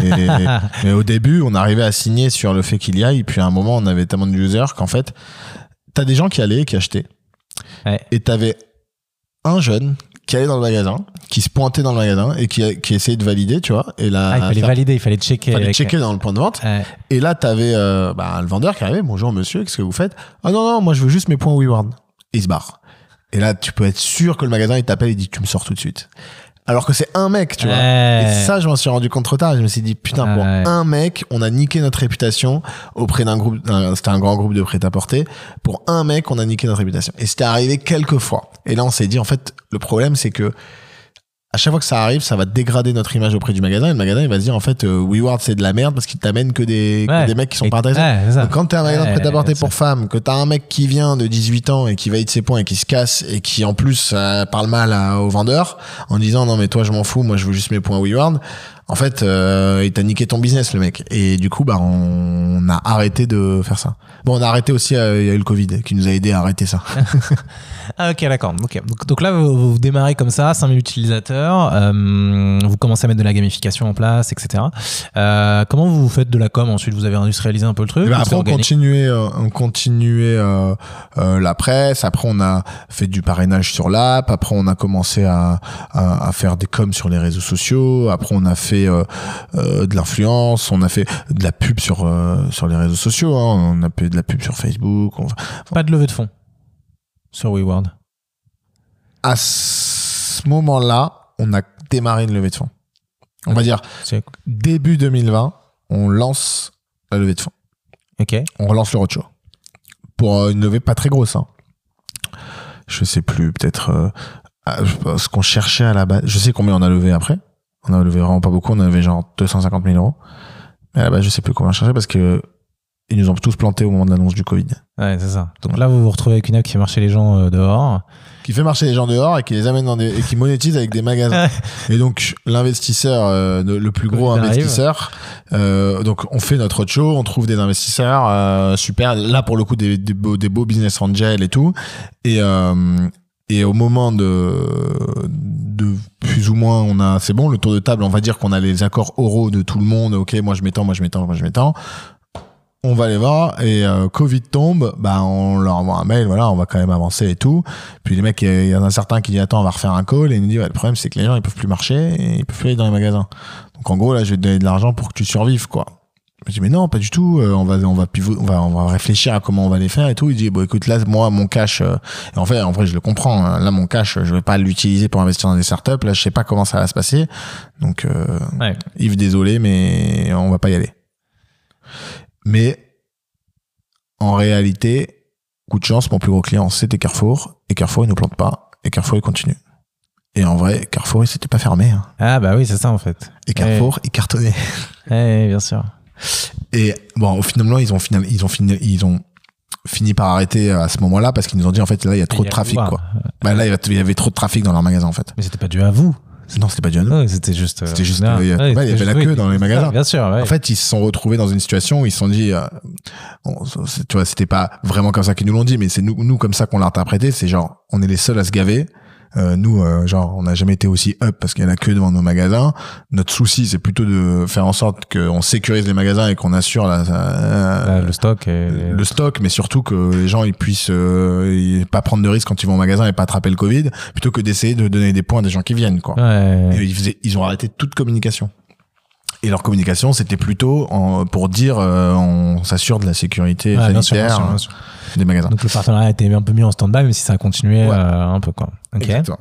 Mais au début, on arrivait à signer sur le fait qu'il y aille. Puis à un moment, on avait tellement de users qu'en fait, t'as des gens qui allaient, qui achetaient. Ouais. Et t'avais un jeune qui allait dans le magasin, qui se pointait dans le magasin et qui essayait de valider, tu vois. Et là, il fallait valider, il fallait checker. Il fallait checker dans le point de vente. Ouais. Et là, t'avais le vendeur qui arrivait. Bonjour monsieur, qu'est-ce que vous faites? Ah non, moi je veux juste mes points WeWard. Et il se barre. Et là, tu peux être sûr que le magasin, il t'appelle et il dit, tu me sors tout de suite. Alors que c'est un mec, tu vois. Et ça, je m'en suis rendu compte trop tard. Je me suis dit, putain, pour un mec, on a niqué notre réputation auprès d'un groupe, c'était un grand groupe de prêt-à-porter. Pour un mec, on a niqué notre réputation. Et c'était arrivé quelques fois. Et là, on s'est dit, en fait, le problème, c'est que à chaque fois que ça arrive, ça va dégrader notre image auprès du magasin. Et le magasin, il va se dire, en fait, WeWard, c'est de la merde parce qu'il t'amène que des mecs qui sont pas intéressés. Donc, quand t'es un magasin de prêt-à-porter pour femmes, que t'as un mec qui vient de 18 ans et qui valide ses points et qui se casse et qui, en plus, parle mal au vendeur en disant, non, mais toi, je m'en fous, moi, je veux juste mes points WeWard. En fait, il t'a niqué ton business, le mec. Et du coup, on a arrêté de faire ça. Bon, on a arrêté aussi, il y a eu le Covid qui nous a aidé à arrêter ça. Ah, ok, d'accord. Okay. Donc là, vous démarrez comme ça, 5000 utilisateurs, vous commencez à mettre de la gamification en place, etc. Comment vous faites de la com ensuite? Vous avez industrialisé un peu le truc? Après, on continuait la presse. Après, on a fait du parrainage sur l'app. Après, on a commencé à faire des coms sur les réseaux sociaux. Après, on a fait de l'influence. On a fait de la pub sur les réseaux sociaux. Hein. On a fait de la pub sur Facebook. Pas de levée de fonds sur WeWard? À ce moment-là, on a démarré une levée de fonds. On va dire début 2020, on lance la levée de fonds. Ok. On relance le roadshow. Pour une levée pas très grosse. Hein. Je sais plus, peut-être ce qu'on cherchait à la base. Je sais combien on a levé après. On a levé vraiment pas beaucoup. On a levé genre 250 000 €. Mais à la base, je sais plus combien on cherchait parce que ils nous ont tous plantés au moment de l'annonce du Covid. Ouais, c'est ça. Donc là, vous vous retrouvez avec une app qui fait marcher les gens dehors. Qui fait marcher les gens dehors et qui les amène et qui monétise avec des magasins. Et donc, l'investisseur, le plus gros investisseur, donc on fait notre roadshow, on trouve des investisseurs, super. Là, pour le coup, des beaux business angels et tout. Et au moment de plus ou moins, c'est bon, le tour de table, on va dire qu'on a les accords oraux de tout le monde. Ok, moi je m'étends. On va les voir et Covid tombe, on leur envoie un mail, voilà, on va quand même avancer et tout. Puis les mecs, il y en a certains qui disent attends, on va refaire un call et ils nous disent le problème c'est que les gens ils peuvent plus marcher et ils peuvent plus aller dans les magasins. Donc en gros là, je vais te donner de l'argent pour que tu survives quoi. Je dis mais non, pas du tout, on va réfléchir à comment on va les faire et tout. Il dit bon écoute là moi mon cash et en vrai je le comprends, hein, là mon cash je vais pas l'utiliser pour investir dans des startups, là je sais pas comment ça va se passer. Donc Yves désolé mais on va pas y aller. Mais en réalité, coup de chance, mon plus gros client, c'était Carrefour. Et Carrefour, il ne nous plante pas. Et Carrefour, il continue. Et en vrai, Carrefour, il s'était pas fermé. Hein. Ah bah oui, c'est ça en fait. Et Carrefour, il cartonnait. Oui, bien sûr. Et bon, finalement, ils ont fini par arrêter à ce moment-là parce qu'ils nous ont dit en fait là, il y a trop de trafic. Quoi. Là, il y avait trop de trafic dans leur magasin en fait. Mais c'était pas dû à vous. Non, c'était pas dû à nous. Ouais, c'était juste. Il y avait la queue dans les magasins. Bien sûr. Ouais. En fait, ils se sont retrouvés dans une situation où ils se sont dit, tu vois, c'était pas vraiment comme ça qu'ils nous l'ont dit, mais c'est nous comme ça qu'on l'a interprété. C'est genre, on est les seuls à se gaver. Nous, genre, on n'a jamais été aussi up parce qu'il y a la queue devant nos magasins. Notre souci, c'est plutôt de faire en sorte qu'on sécurise les magasins et qu'on assure le stock. Le stock, mais surtout que les gens ils puissent pas prendre de risques quand ils vont au magasin et pas attraper le Covid, plutôt que d'essayer de donner des points à des gens qui viennent, quoi. Ouais. Et ils ont arrêté toute communication. Et leur communication, c'était plutôt pour dire on s'assure de la sécurité sanitaire bien sûr. des magasins. Donc le partenariat a été un peu mis en stand-by, même si ça a continué un peu, quoi. Ok. Exactement.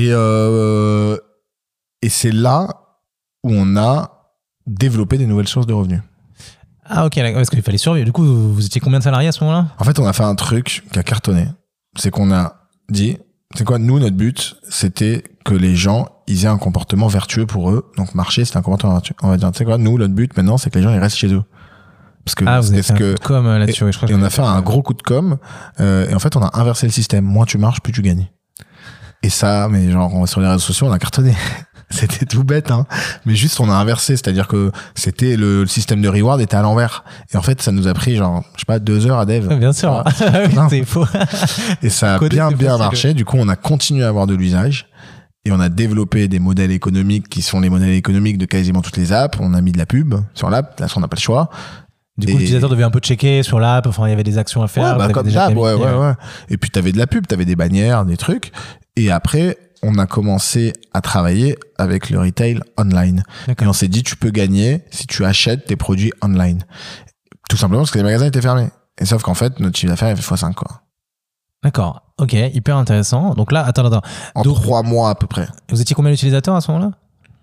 Et c'est là où on a développé des nouvelles sources de revenus. Ah ok, parce qu'il fallait survivre. Du coup, vous étiez combien de salariés à ce moment-là? En fait, on a fait un truc qui a cartonné. C'est qu'on a dit, c'est quoi, nous, notre but, c'était que les gens, ils aient un comportement vertueux pour eux. Donc, marcher, c'est un comportement vertueux. On va dire, tu sais quoi, nous, notre but maintenant, c'est que les gens, ils restent chez eux. Parce que vous avez fait un coup de com là-dessus. Et on a fait un gros coup de com. Et en fait, on a inversé le système. Moins tu marches, plus tu gagnes. Et ça, mais genre, sur les réseaux sociaux, on a cartonné. C'était tout bête, hein. Mais juste, on a inversé. C'est-à-dire que c'était le système de reward était à l'envers. Et en fait, ça nous a pris, genre, je sais pas, 2 heures à dev. Bien sûr. Oui, c'est faux. Et ça a bien marché. Du coup, on a continué à avoir de l'usage. Et on a développé des modèles économiques qui sont les modèles économiques de quasiment toutes les apps. On a mis de la pub sur l'app. Là, on n'a pas le choix. Du coup, l'utilisateur devait un peu checker sur l'app. Enfin, il y avait des actions à faire. Ouais, comme d'hab, ouais. Et puis, t'avais de la pub, t'avais des bannières, des trucs. Et après, on a commencé à travailler avec le retail online. D'accord. Et on s'est dit, tu peux gagner si tu achètes tes produits online. Tout simplement parce que les magasins étaient fermés. Et sauf qu'en fait, notre chiffre d'affaires, il fait x5, quoi. D'accord. Ok, hyper intéressant. Donc là, attends. En 3 mois à peu près. Vous étiez combien d'utilisateurs à ce moment-là?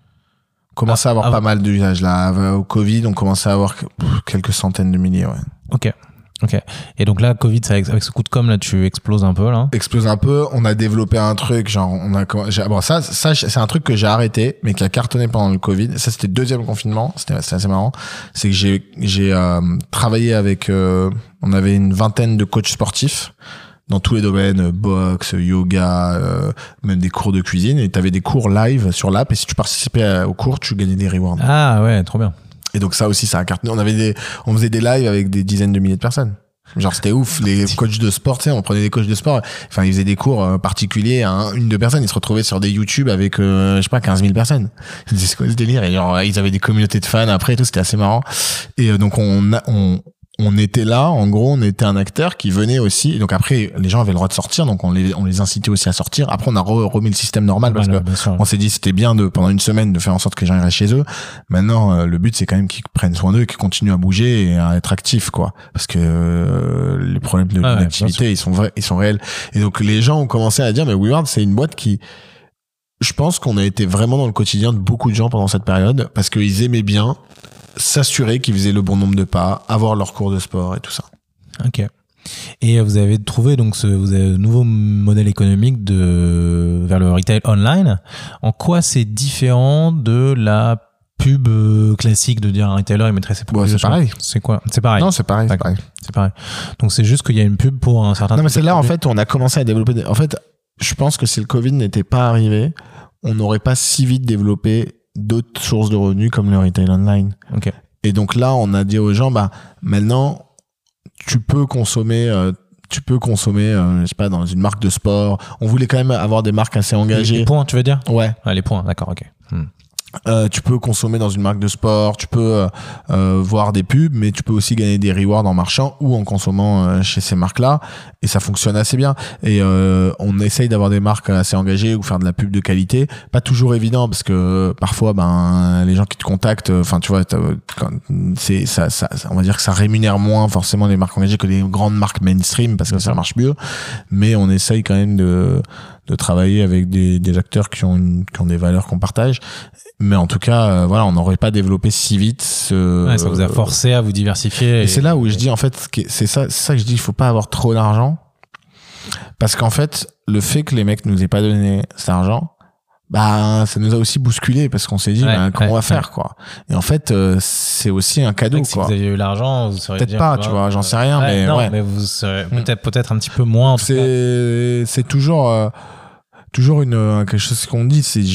On commençait à avoir pas mal d'usages là. Au Covid, on commençait à avoir quelques centaines de milliers, ouais. Ok. Et donc là, Covid, avec ce coup de com, là, tu exploses un peu, là. Explose un peu. On a développé un truc, genre, ça, c'est un truc que j'ai arrêté, mais qui a cartonné pendant le Covid. Ça, c'était le 2e confinement. C'était assez marrant. C'est que j'ai travaillé avec, on avait une vingtaine de coachs sportifs dans tous les domaines, boxe, yoga, même des cours de cuisine. Et t'avais des cours live sur l'app. Et si tu participais aux cours, tu gagnais des rewards. Ah ouais, trop bien. Et donc ça aussi, ça a cartonné. On faisait des lives avec des dizaines de milliers de personnes. Genre c'était ouf. Les coachs de sport, tu sais, on prenait des coachs de sport. Enfin, ils faisaient des cours particuliers à 1-2 personnes. Ils se retrouvaient sur des YouTube avec, je sais pas, 15 000 personnes. Ils disaient c'est quoi ce délire? Et genre, ils avaient des communautés de fans après et tout. C'était assez marrant. Et donc on était là, en gros, on était un acteur qui venait aussi. Et donc après, les gens avaient le droit de sortir, donc on les incitait aussi à sortir. Après, on a remis le système normal parce que on s'est dit c'était bien pendant une semaine de faire en sorte que les gens restent chez eux. Maintenant, le but c'est quand même qu'ils prennent soin d'eux, qu'ils continuent à bouger et à être actifs, quoi. Parce que les problèmes de l'activité, ils sont réels. Et donc les gens ont commencé à dire mais WeWard, c'est une boîte qui, je pense qu'on a été vraiment dans le quotidien de beaucoup de gens pendant cette période parce qu'ils aimaient bien s'assurer qu'ils faisaient le bon nombre de pas, avoir leur cours de sport et tout ça. Ok. Et vous avez trouvé donc vous avez un nouveau modèle économique vers le retail online. En quoi c'est différent de la pub classique de dire un retailer il mettrait ses produits? C'est pareil. C'est quoi? C'est pareil. Non, c'est pareil. C'est pareil. Donc c'est juste qu'il y a une pub pour un certain. Non, mais c'est là en fait on a commencé à développer. En fait, je pense que si le Covid n'était pas arrivé, on n'aurait pas si vite développé d'autres sources de revenus comme le retail online. Okay. Et donc là, on a dit aux gens, maintenant, tu peux consommer, je sais pas, dans une marque de sport. On voulait quand même avoir des marques assez engagées. Les points, tu veux dire? Ouais. Les points, d'accord, ok. Tu peux consommer dans une marque de sport, tu peux voir des pubs, mais tu peux aussi gagner des rewards en marchant ou en consommant chez ces marques-là, et ça fonctionne assez bien. Et on essaye d'avoir des marques assez engagées ou faire de la pub de qualité. Pas toujours évident parce que parfois, les gens qui te contactent, enfin tu vois, c'est ça, on va dire que ça rémunère moins forcément les marques engagées que les grandes marques mainstream parce que ça marche mieux. Mais on essaye quand même de travailler avec des acteurs qui ont des valeurs qu'on partage. Mais en tout cas, on n'aurait pas développé si vite ça vous a forcé à vous diversifier. Et c'est là où je dis, en fait, c'est ça que je dis, il faut pas avoir trop d'argent. Parce qu'en fait, le fait que les mecs nous aient pas donné cet argent, ça nous a aussi bousculé parce qu'on s'est dit, comment on va faire, quoi. Et en fait, c'est aussi un cadeau, quoi. Si vous aviez eu l'argent, vous seriez peut-être pas, tu vois, j'en sais rien, mais mais vous serez peut-être un petit peu moins, en tout cas. C'est toujours quelque chose qu'on dit, c'est genre,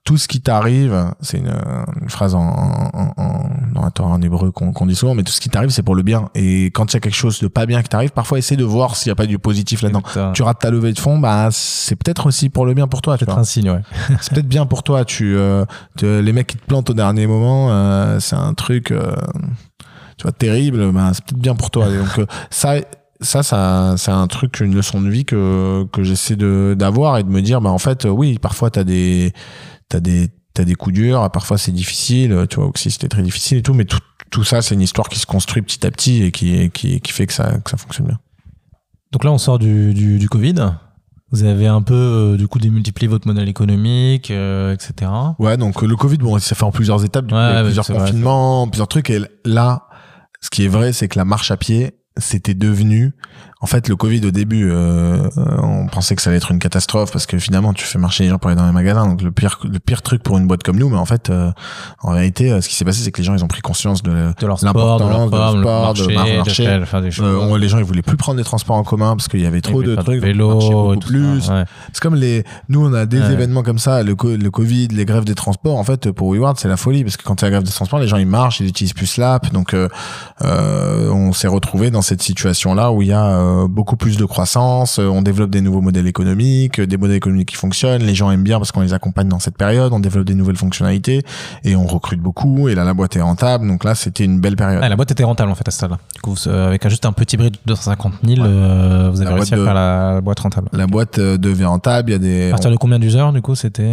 tout ce qui t'arrive, c'est une phrase dans la Torah en hébreu qu'on dit souvent, mais tout ce qui t'arrive, c'est pour le bien. Et quand il y a quelque chose de pas bien qui t'arrive, parfois essaie de voir s'il y a pas du positif là-dedans. Tu rates ta levée de fonds, bah c'est peut-être aussi pour le bien pour toi. Peut-être un signe, ouais. C'est peut-être bien pour toi. Les mecs qui te plantent au dernier moment, c'est un truc, tu vois, terrible. Bah c'est peut-être bien pour toi. Et donc ça c'est un truc, une leçon de vie que j'essaie d'avoir et de me dire, bah en fait, oui, parfois t'as des coups durs, parfois c'est difficile, tu vois, aussi c'était très difficile et tout, mais tout ça, c'est une histoire qui se construit petit à petit et qui fait que ça fonctionne bien. Donc là, on sort du Covid. Vous avez un peu, du coup, démultiplié votre modèle économique, etc. Ouais, donc le Covid, bon, ça fait en plusieurs étapes, plusieurs confinements, plusieurs trucs, et là, ce qui est vrai, c'est que la marche à pied, c'était devenu, en fait, le Covid au début, on pensait que ça allait être une catastrophe parce que finalement tu fais marcher les gens pour aller dans les magasins, donc le pire truc pour une boîte comme nous, mais en fait, en réalité, ce qui s'est passé, c'est que les gens ils ont pris conscience de leur sport, de marché, faire des choses. Les gens ils voulaient plus prendre des transports en commun parce qu'il y avait trop de trucs, vélo, beaucoup plus. Ouais. C'est comme nous on a des événements comme ça, le Covid, les grèves des transports. En fait, pour WeWard, c'est la folie parce que quand il y a la grève des transports, les gens ils marchent, ils utilisent plus l'app, donc on s'est retrouvé dans cette situation là où il y a beaucoup plus de croissance, on développe des nouveaux modèles économiques, des modèles économiques qui fonctionnent, les gens aiment bien parce qu'on les accompagne dans cette période, on développe des nouvelles fonctionnalités et on recrute beaucoup et là la boîte est rentable, donc là c'était une belle période. La boîte était rentable en fait à ce stade-là. Du coup, avec juste un petit bris de 250 000, vous avez réussi à faire la boîte rentable. La boîte devient rentable, il y a des... À partir de combien d'users du coup c'était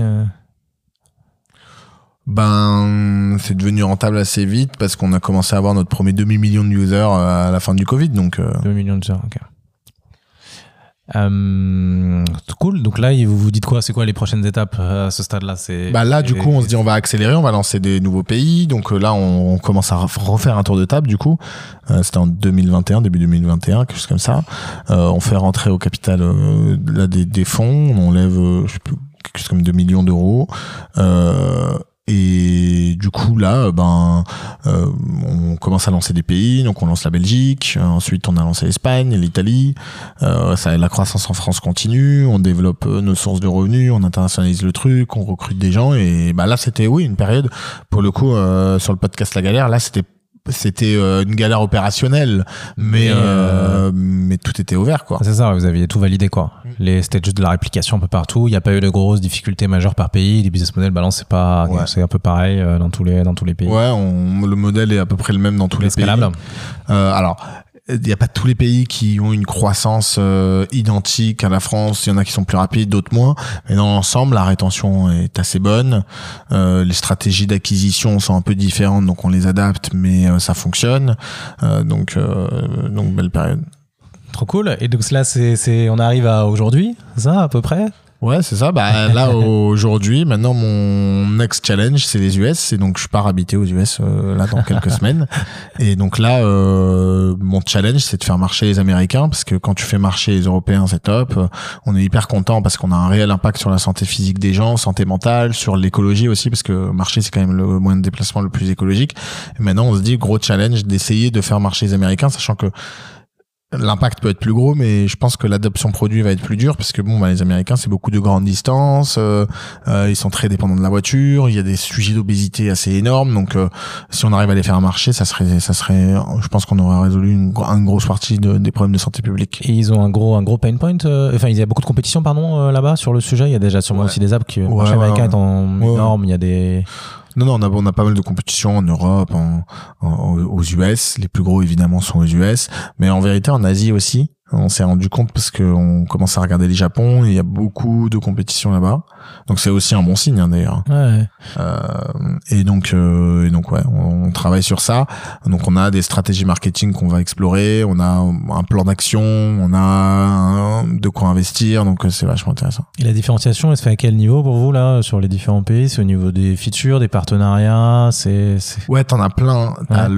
c'est devenu rentable assez vite parce qu'on a commencé à avoir notre premier demi-million de users à la fin du Covid, donc 2 millions d'users, ok. Cool. Donc là, vous vous dites quoi? C'est quoi les prochaines étapes à ce stade-là? Du coup, on se dit on va accélérer, on va lancer des nouveaux pays. Donc là, on commence à refaire un tour de table. Du coup, c'était en 2021, début 2021, quelque chose comme ça. On fait rentrer au capital des fonds. On lève, je sais plus, quelque chose comme 2 millions d'euros. Et du coup là on commence à lancer des pays, donc on lance la Belgique, ensuite on a lancé l'Espagne, l'Italie, la croissance en France continue, on développe nos sources de revenus, on internationalise le truc, on recrute des gens et là c'était une période pour le coup sur le podcast La Galère, là c'était une galère opérationnelle, mais tout était ouvert, quoi. C'est ça, vous aviez tout validé, quoi. C'était juste de la réplication un peu partout. Il n'y a pas eu de grosses difficultés majeures par pays. Les business models, c'est un peu pareil dans tous les pays. Ouais, le modèle est à peu près le même dans tous les pays. Alors, il n'y a pas tous les pays qui ont une croissance identique à la France. Il y en a qui sont plus rapides, d'autres moins. Mais dans l'ensemble, la rétention est assez bonne. Les stratégies d'acquisition sont un peu différentes, donc on les adapte, mais ça fonctionne. Donc belle période. Trop cool. Et donc là, on arrive à aujourd'hui, ça à peu près? Ouais, c'est ça. Là, aujourd'hui, maintenant, mon next challenge, c'est les US. Et donc, je pars habiter aux US, là, dans quelques semaines. Et donc là, mon challenge, c'est de faire marcher les Américains. Parce que quand tu fais marcher les Européens, c'est top. On est hyper content parce qu'on a un réel impact sur la santé physique des gens, santé mentale, sur l'écologie aussi, parce que marcher, c'est quand même le moyen de déplacement le plus écologique. Et maintenant, on se dit, gros challenge d'essayer de faire marcher les Américains, sachant que l'impact peut être plus gros, mais je pense que l'adoption produit va être plus dure parce que les Américains, c'est beaucoup de grandes distances, ils sont très dépendants de la voiture, il y a des sujets d'obésité assez énormes, donc si on arrive à les faire marcher, ça serait, je pense qu'on aura résolu une grosse partie des problèmes de santé publique. Et ils ont un gros pain point, il y a beaucoup de compétition, là-bas sur le sujet. Il y a déjà sûrement aussi des apps qui, le marché américain étant énorme, il y a des... Non, on a pas mal de compétitions en Europe, aux US. Les plus gros, évidemment, sont aux US. Mais en vérité, en Asie aussi, on s'est rendu compte parce qu'on commence à regarder les Japon et il y a beaucoup de compétitions là-bas. Donc, c'est aussi un bon signe, d'ailleurs. Ouais. Et donc, on travaille sur ça. Donc, on a des stratégies marketing qu'on va explorer. On a un plan d'action. On a de quoi investir. Donc, c'est vachement intéressant. Et la différenciation, elle se fait à quel niveau pour vous, là, sur les différents pays? C'est au niveau des features, des partenariats? Ouais, t'en as plein.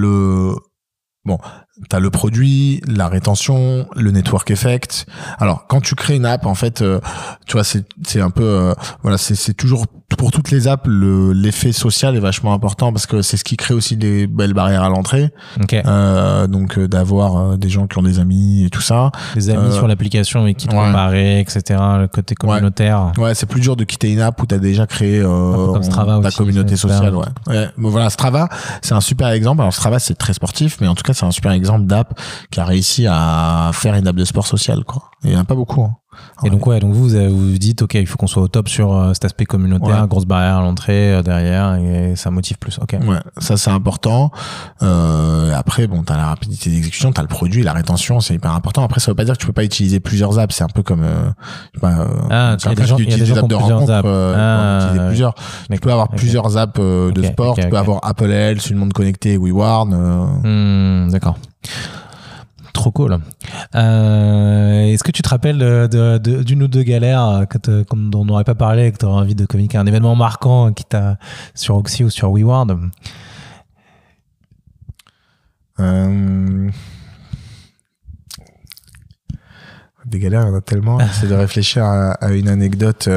T'as le produit, la rétention, le network effect. Alors, quand tu crées une app, en fait, Tu vois, c'est un peu voilà, c'est toujours pour toutes les apps l'effet social est vachement important parce que c'est ce qui crée aussi des belles barrières à l'entrée. Okay. Donc d'avoir des gens qui ont des amis et tout ça. Des amis sur l'application mais qui te font marrer, etc. Le côté communautaire. Ouais, c'est plus dur de quitter une app où t'as déjà créé ta aussi, communauté sociale. Ouais. Bon, voilà, Strava, c'est un super exemple. Alors Strava, c'est très sportif, mais en tout cas, c'est un super exemple d'app qui a réussi à faire une app de sport social, quoi. Il y en a pas beaucoup. Hein. Et donc vous vous dites ok, il faut qu'on soit au top sur cet aspect communautaire, grosse barrière à l'entrée derrière, et ça motive plus. Ok. Ouais, ça c'est important. Après bon, t'as la rapidité d'exécution, t'as le produit, la rétention, c'est hyper important. Après ça veut pas dire que tu peux pas utiliser plusieurs apps. C'est un peu comme il y a des gens qui utilisent des apps de rencontre. Utiliser plusieurs. Tu peux avoir plusieurs apps de sport. Tu peux avoir Apple Health, une montre connectée, WeWard. D'accord. Trop cool. Est-ce que tu te rappelles d'une ou deux galères dont on n'aurait pas parlé et que tu aurais envie de communiquer, un événement marquant qui t'a sur Oxy ou sur WeWard? Des galères, il y en a tellement. J'essaie de réfléchir à une anecdote.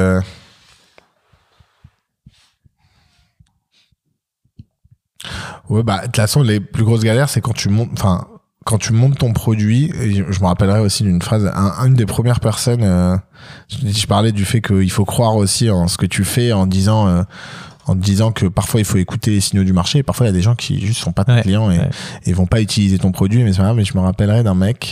Ouais, bah de toute façon, les plus grosses galères, c'est quand tu montes ton produit. Et je me rappellerai aussi d'une phrase, une des premières personnes, je parlais du fait qu'il faut croire aussi en ce que tu fais en disant que parfois il faut écouter les signaux du marché. Parfois il y a des gens qui juste sont pas tes clients et vont pas utiliser ton produit, mais c'est pas grave. Mais je me rappellerai d'un mec,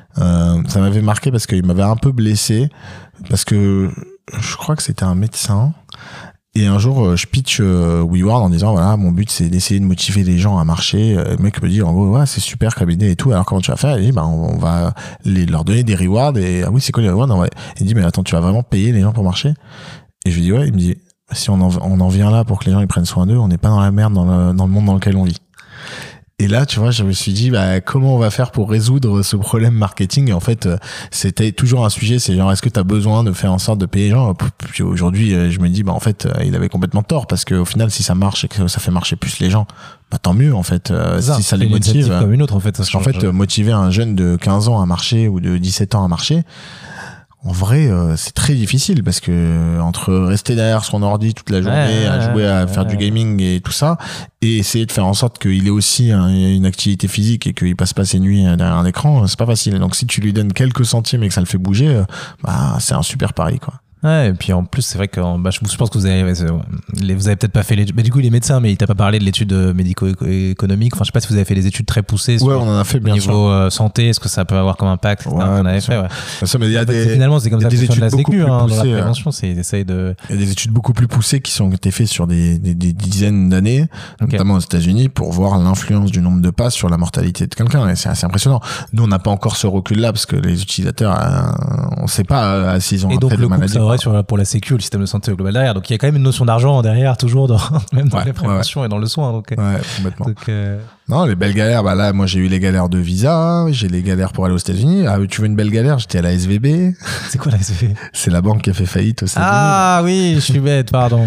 ça m'avait marqué parce qu'il m'avait un peu blessé, parce que je crois que c'était un médecin. Et un jour, je pitch WeWard en disant, voilà, mon but, c'est d'essayer de motiver les gens à marcher. Le mec me dit, en gros, ouais, c'est super comme idée et tout. Alors, comment tu vas faire? Il dit, on va leur donner des rewards. Et, ah oui, c'est quoi les rewards? Il dit, mais attends, tu vas vraiment payer les gens pour marcher? Et je lui dis, ouais. Il me dit, si on en vient là pour que les gens ils prennent soin d'eux, on n'est pas dans la merde dans le monde dans lequel on vit. Et là, tu vois, je me suis dit, comment on va faire pour résoudre ce problème marketing? Et en fait, c'était toujours un sujet, c'est genre, est-ce que tu as besoin de faire en sorte de payer les gens? Puis aujourd'hui, je me dis, en fait, il avait complètement tort, parce qu'au final, si ça marche et que ça fait marcher plus les gens, tant mieux, en fait. Si ça les motive. Comme une autre, en fait. Parce qu'en fait, motiver un jeune de 15 ans à marcher ou de 17 ans à marcher, en vrai, c'est très difficile parce que entre rester derrière son ordi toute la journée, à jouer, à faire du gaming et tout ça, et essayer de faire en sorte qu'il ait aussi une activité physique et qu'il passe pas ses nuits derrière un écran, c'est pas facile. Donc si tu lui donnes quelques centimes et que ça le fait bouger, c'est un super pari, quoi. Ouais, et puis en plus, c'est vrai que je pense que vous avez peut-être pas fait l'étude. Mais du coup, il est médecin, mais il t'a pas parlé de l'étude médico-économique. Enfin, je sais pas si vous avez fait des études très poussées sur on en a fait, bien niveau santé. Est-ce que ça peut avoir comme impact? On avait fait, ouais. Ça, mais il y a finalement, c'est comme ça que fonctionne la sécu, dans la prévention. Il y a des études beaucoup plus poussées qui ont été faites sur des dizaines d'années, notamment aux États-Unis, pour voir l'influence du nombre de passes sur la mortalité de quelqu'un. Et c'est assez impressionnant. Nous, on n'a pas encore ce recul-là parce que les utilisateurs, on sait pas s'ils ont un trait de maladie. Pour la sécu, le système de santé au global derrière. Donc il y a quand même une notion d'argent derrière, toujours même dans la prévention et dans le soin. Donc, complètement. Non, les belles galères, là, moi j'ai eu les galères de visa, j'ai les galères pour aller aux États-Unis. Ah, tu veux une belle galère? J'étais à la SVB. C'est quoi la SVB? C'est la banque qui a fait faillite aux États-Unis. Ah oui, je suis bête, pardon.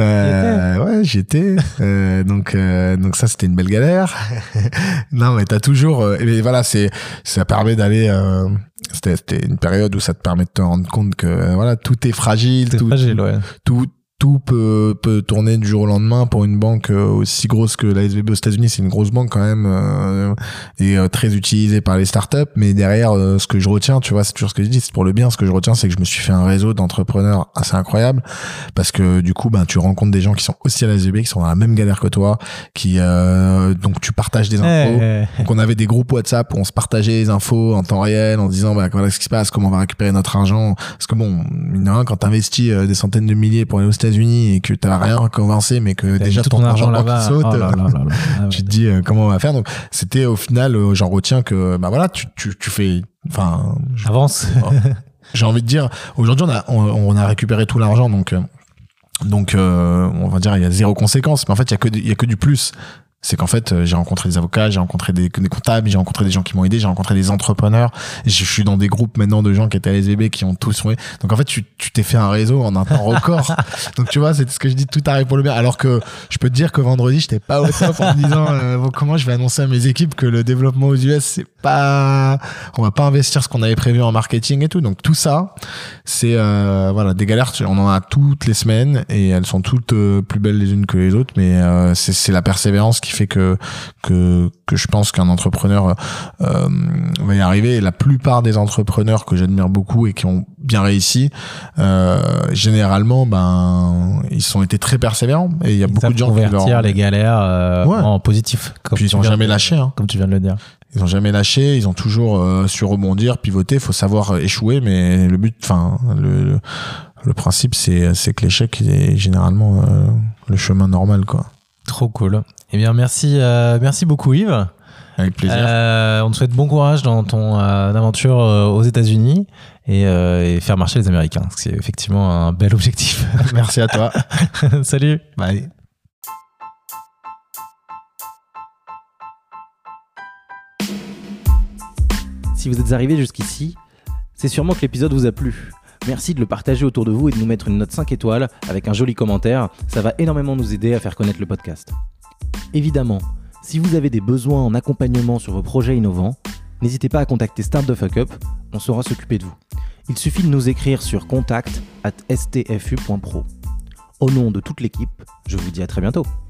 Ouais, j'étais. Donc ça c'était une belle galère. Non, mais t'as toujours. Mais voilà, ça permet d'aller. C'était une période où ça te permet de te rendre compte que voilà, tout est fragile, tout peut tourner du jour au lendemain. Pour une banque aussi grosse que la SVB aux États-Unis, c'est une grosse banque quand même, et très utilisée par les startups. Mais derrière, ce que je retiens, tu vois, c'est toujours ce que je dis, c'est pour le bien. Ce que je retiens, c'est que je me suis fait un réseau d'entrepreneurs assez incroyable, parce que du coup, tu rencontres des gens qui sont aussi à la SVB, qui sont dans la même galère que toi, donc tu partages des infos. Donc on avait des groupes WhatsApp où on se partageait les infos en temps réel, en disant voilà ce qui se passe, comment on va récupérer notre argent. Parce que mine de rien, quand t'investis des centaines de milliers pour aller aux États-Unis et que t'as rien commencé, mais que déjà tout ton argent là-bas saute, tu te dis comment on va faire. Donc c'était au final, j'en retiens que voilà, tu fais, avance. J'ai envie de dire, aujourd'hui on a récupéré tout l'argent, donc on va dire il y a zéro conséquence, mais en fait il y a que du plus. C'est qu'en fait, j'ai rencontré des avocats, j'ai rencontré des comptables, j'ai rencontré des gens qui m'ont aidé, j'ai rencontré des entrepreneurs. Et je suis dans des groupes maintenant de gens qui étaient à SVB qui ont tous fait. Donc en fait, tu t'es fait un réseau en un temps record. Donc tu vois, c'est ce que je dis, tout arrive pour le bien. Alors que je peux te dire que vendredi, j'étais pas au top en me disant comment je vais annoncer à mes équipes que le développement aux US, c'est pas, on va pas investir ce qu'on avait prévu en marketing et tout. Donc tout ça, c'est voilà, des galères. On en a toutes les semaines et elles sont toutes plus belles les unes que les autres. Mais c'est la persévérance qui fait que je pense qu'un entrepreneur va y arriver. Et la plupart des entrepreneurs que j'admire beaucoup et qui ont bien réussi, généralement, ils ont été très persévérants. Et il y a beaucoup de gens qui convertir les galères en positif. Puis ils ont jamais lâché, hein. Comme tu viens de le dire. Ils ont jamais lâché. Ils ont toujours su rebondir, pivoter. Faut savoir échouer, mais le but, le principe, c'est que l'échec est généralement le chemin normal, quoi. Trop cool. Eh bien, merci beaucoup Yves. Avec plaisir. On te souhaite bon courage dans ton aventure aux États-Unis et faire marcher les Américains. C'est effectivement un bel objectif. Merci à toi. Salut. Bye. Si vous êtes arrivé jusqu'ici, c'est sûrement que l'épisode vous a plu. Merci de le partager autour de vous et de nous mettre une note 5 étoiles avec un joli commentaire. Ça va énormément nous aider à faire connaître le podcast. Évidemment, si vous avez des besoins en accompagnement sur vos projets innovants, n'hésitez pas à contacter Start the Fuck Up, on saura s'occuper de vous. Il suffit de nous écrire sur contact@stfu.pro. Au nom de toute l'équipe, je vous dis à très bientôt.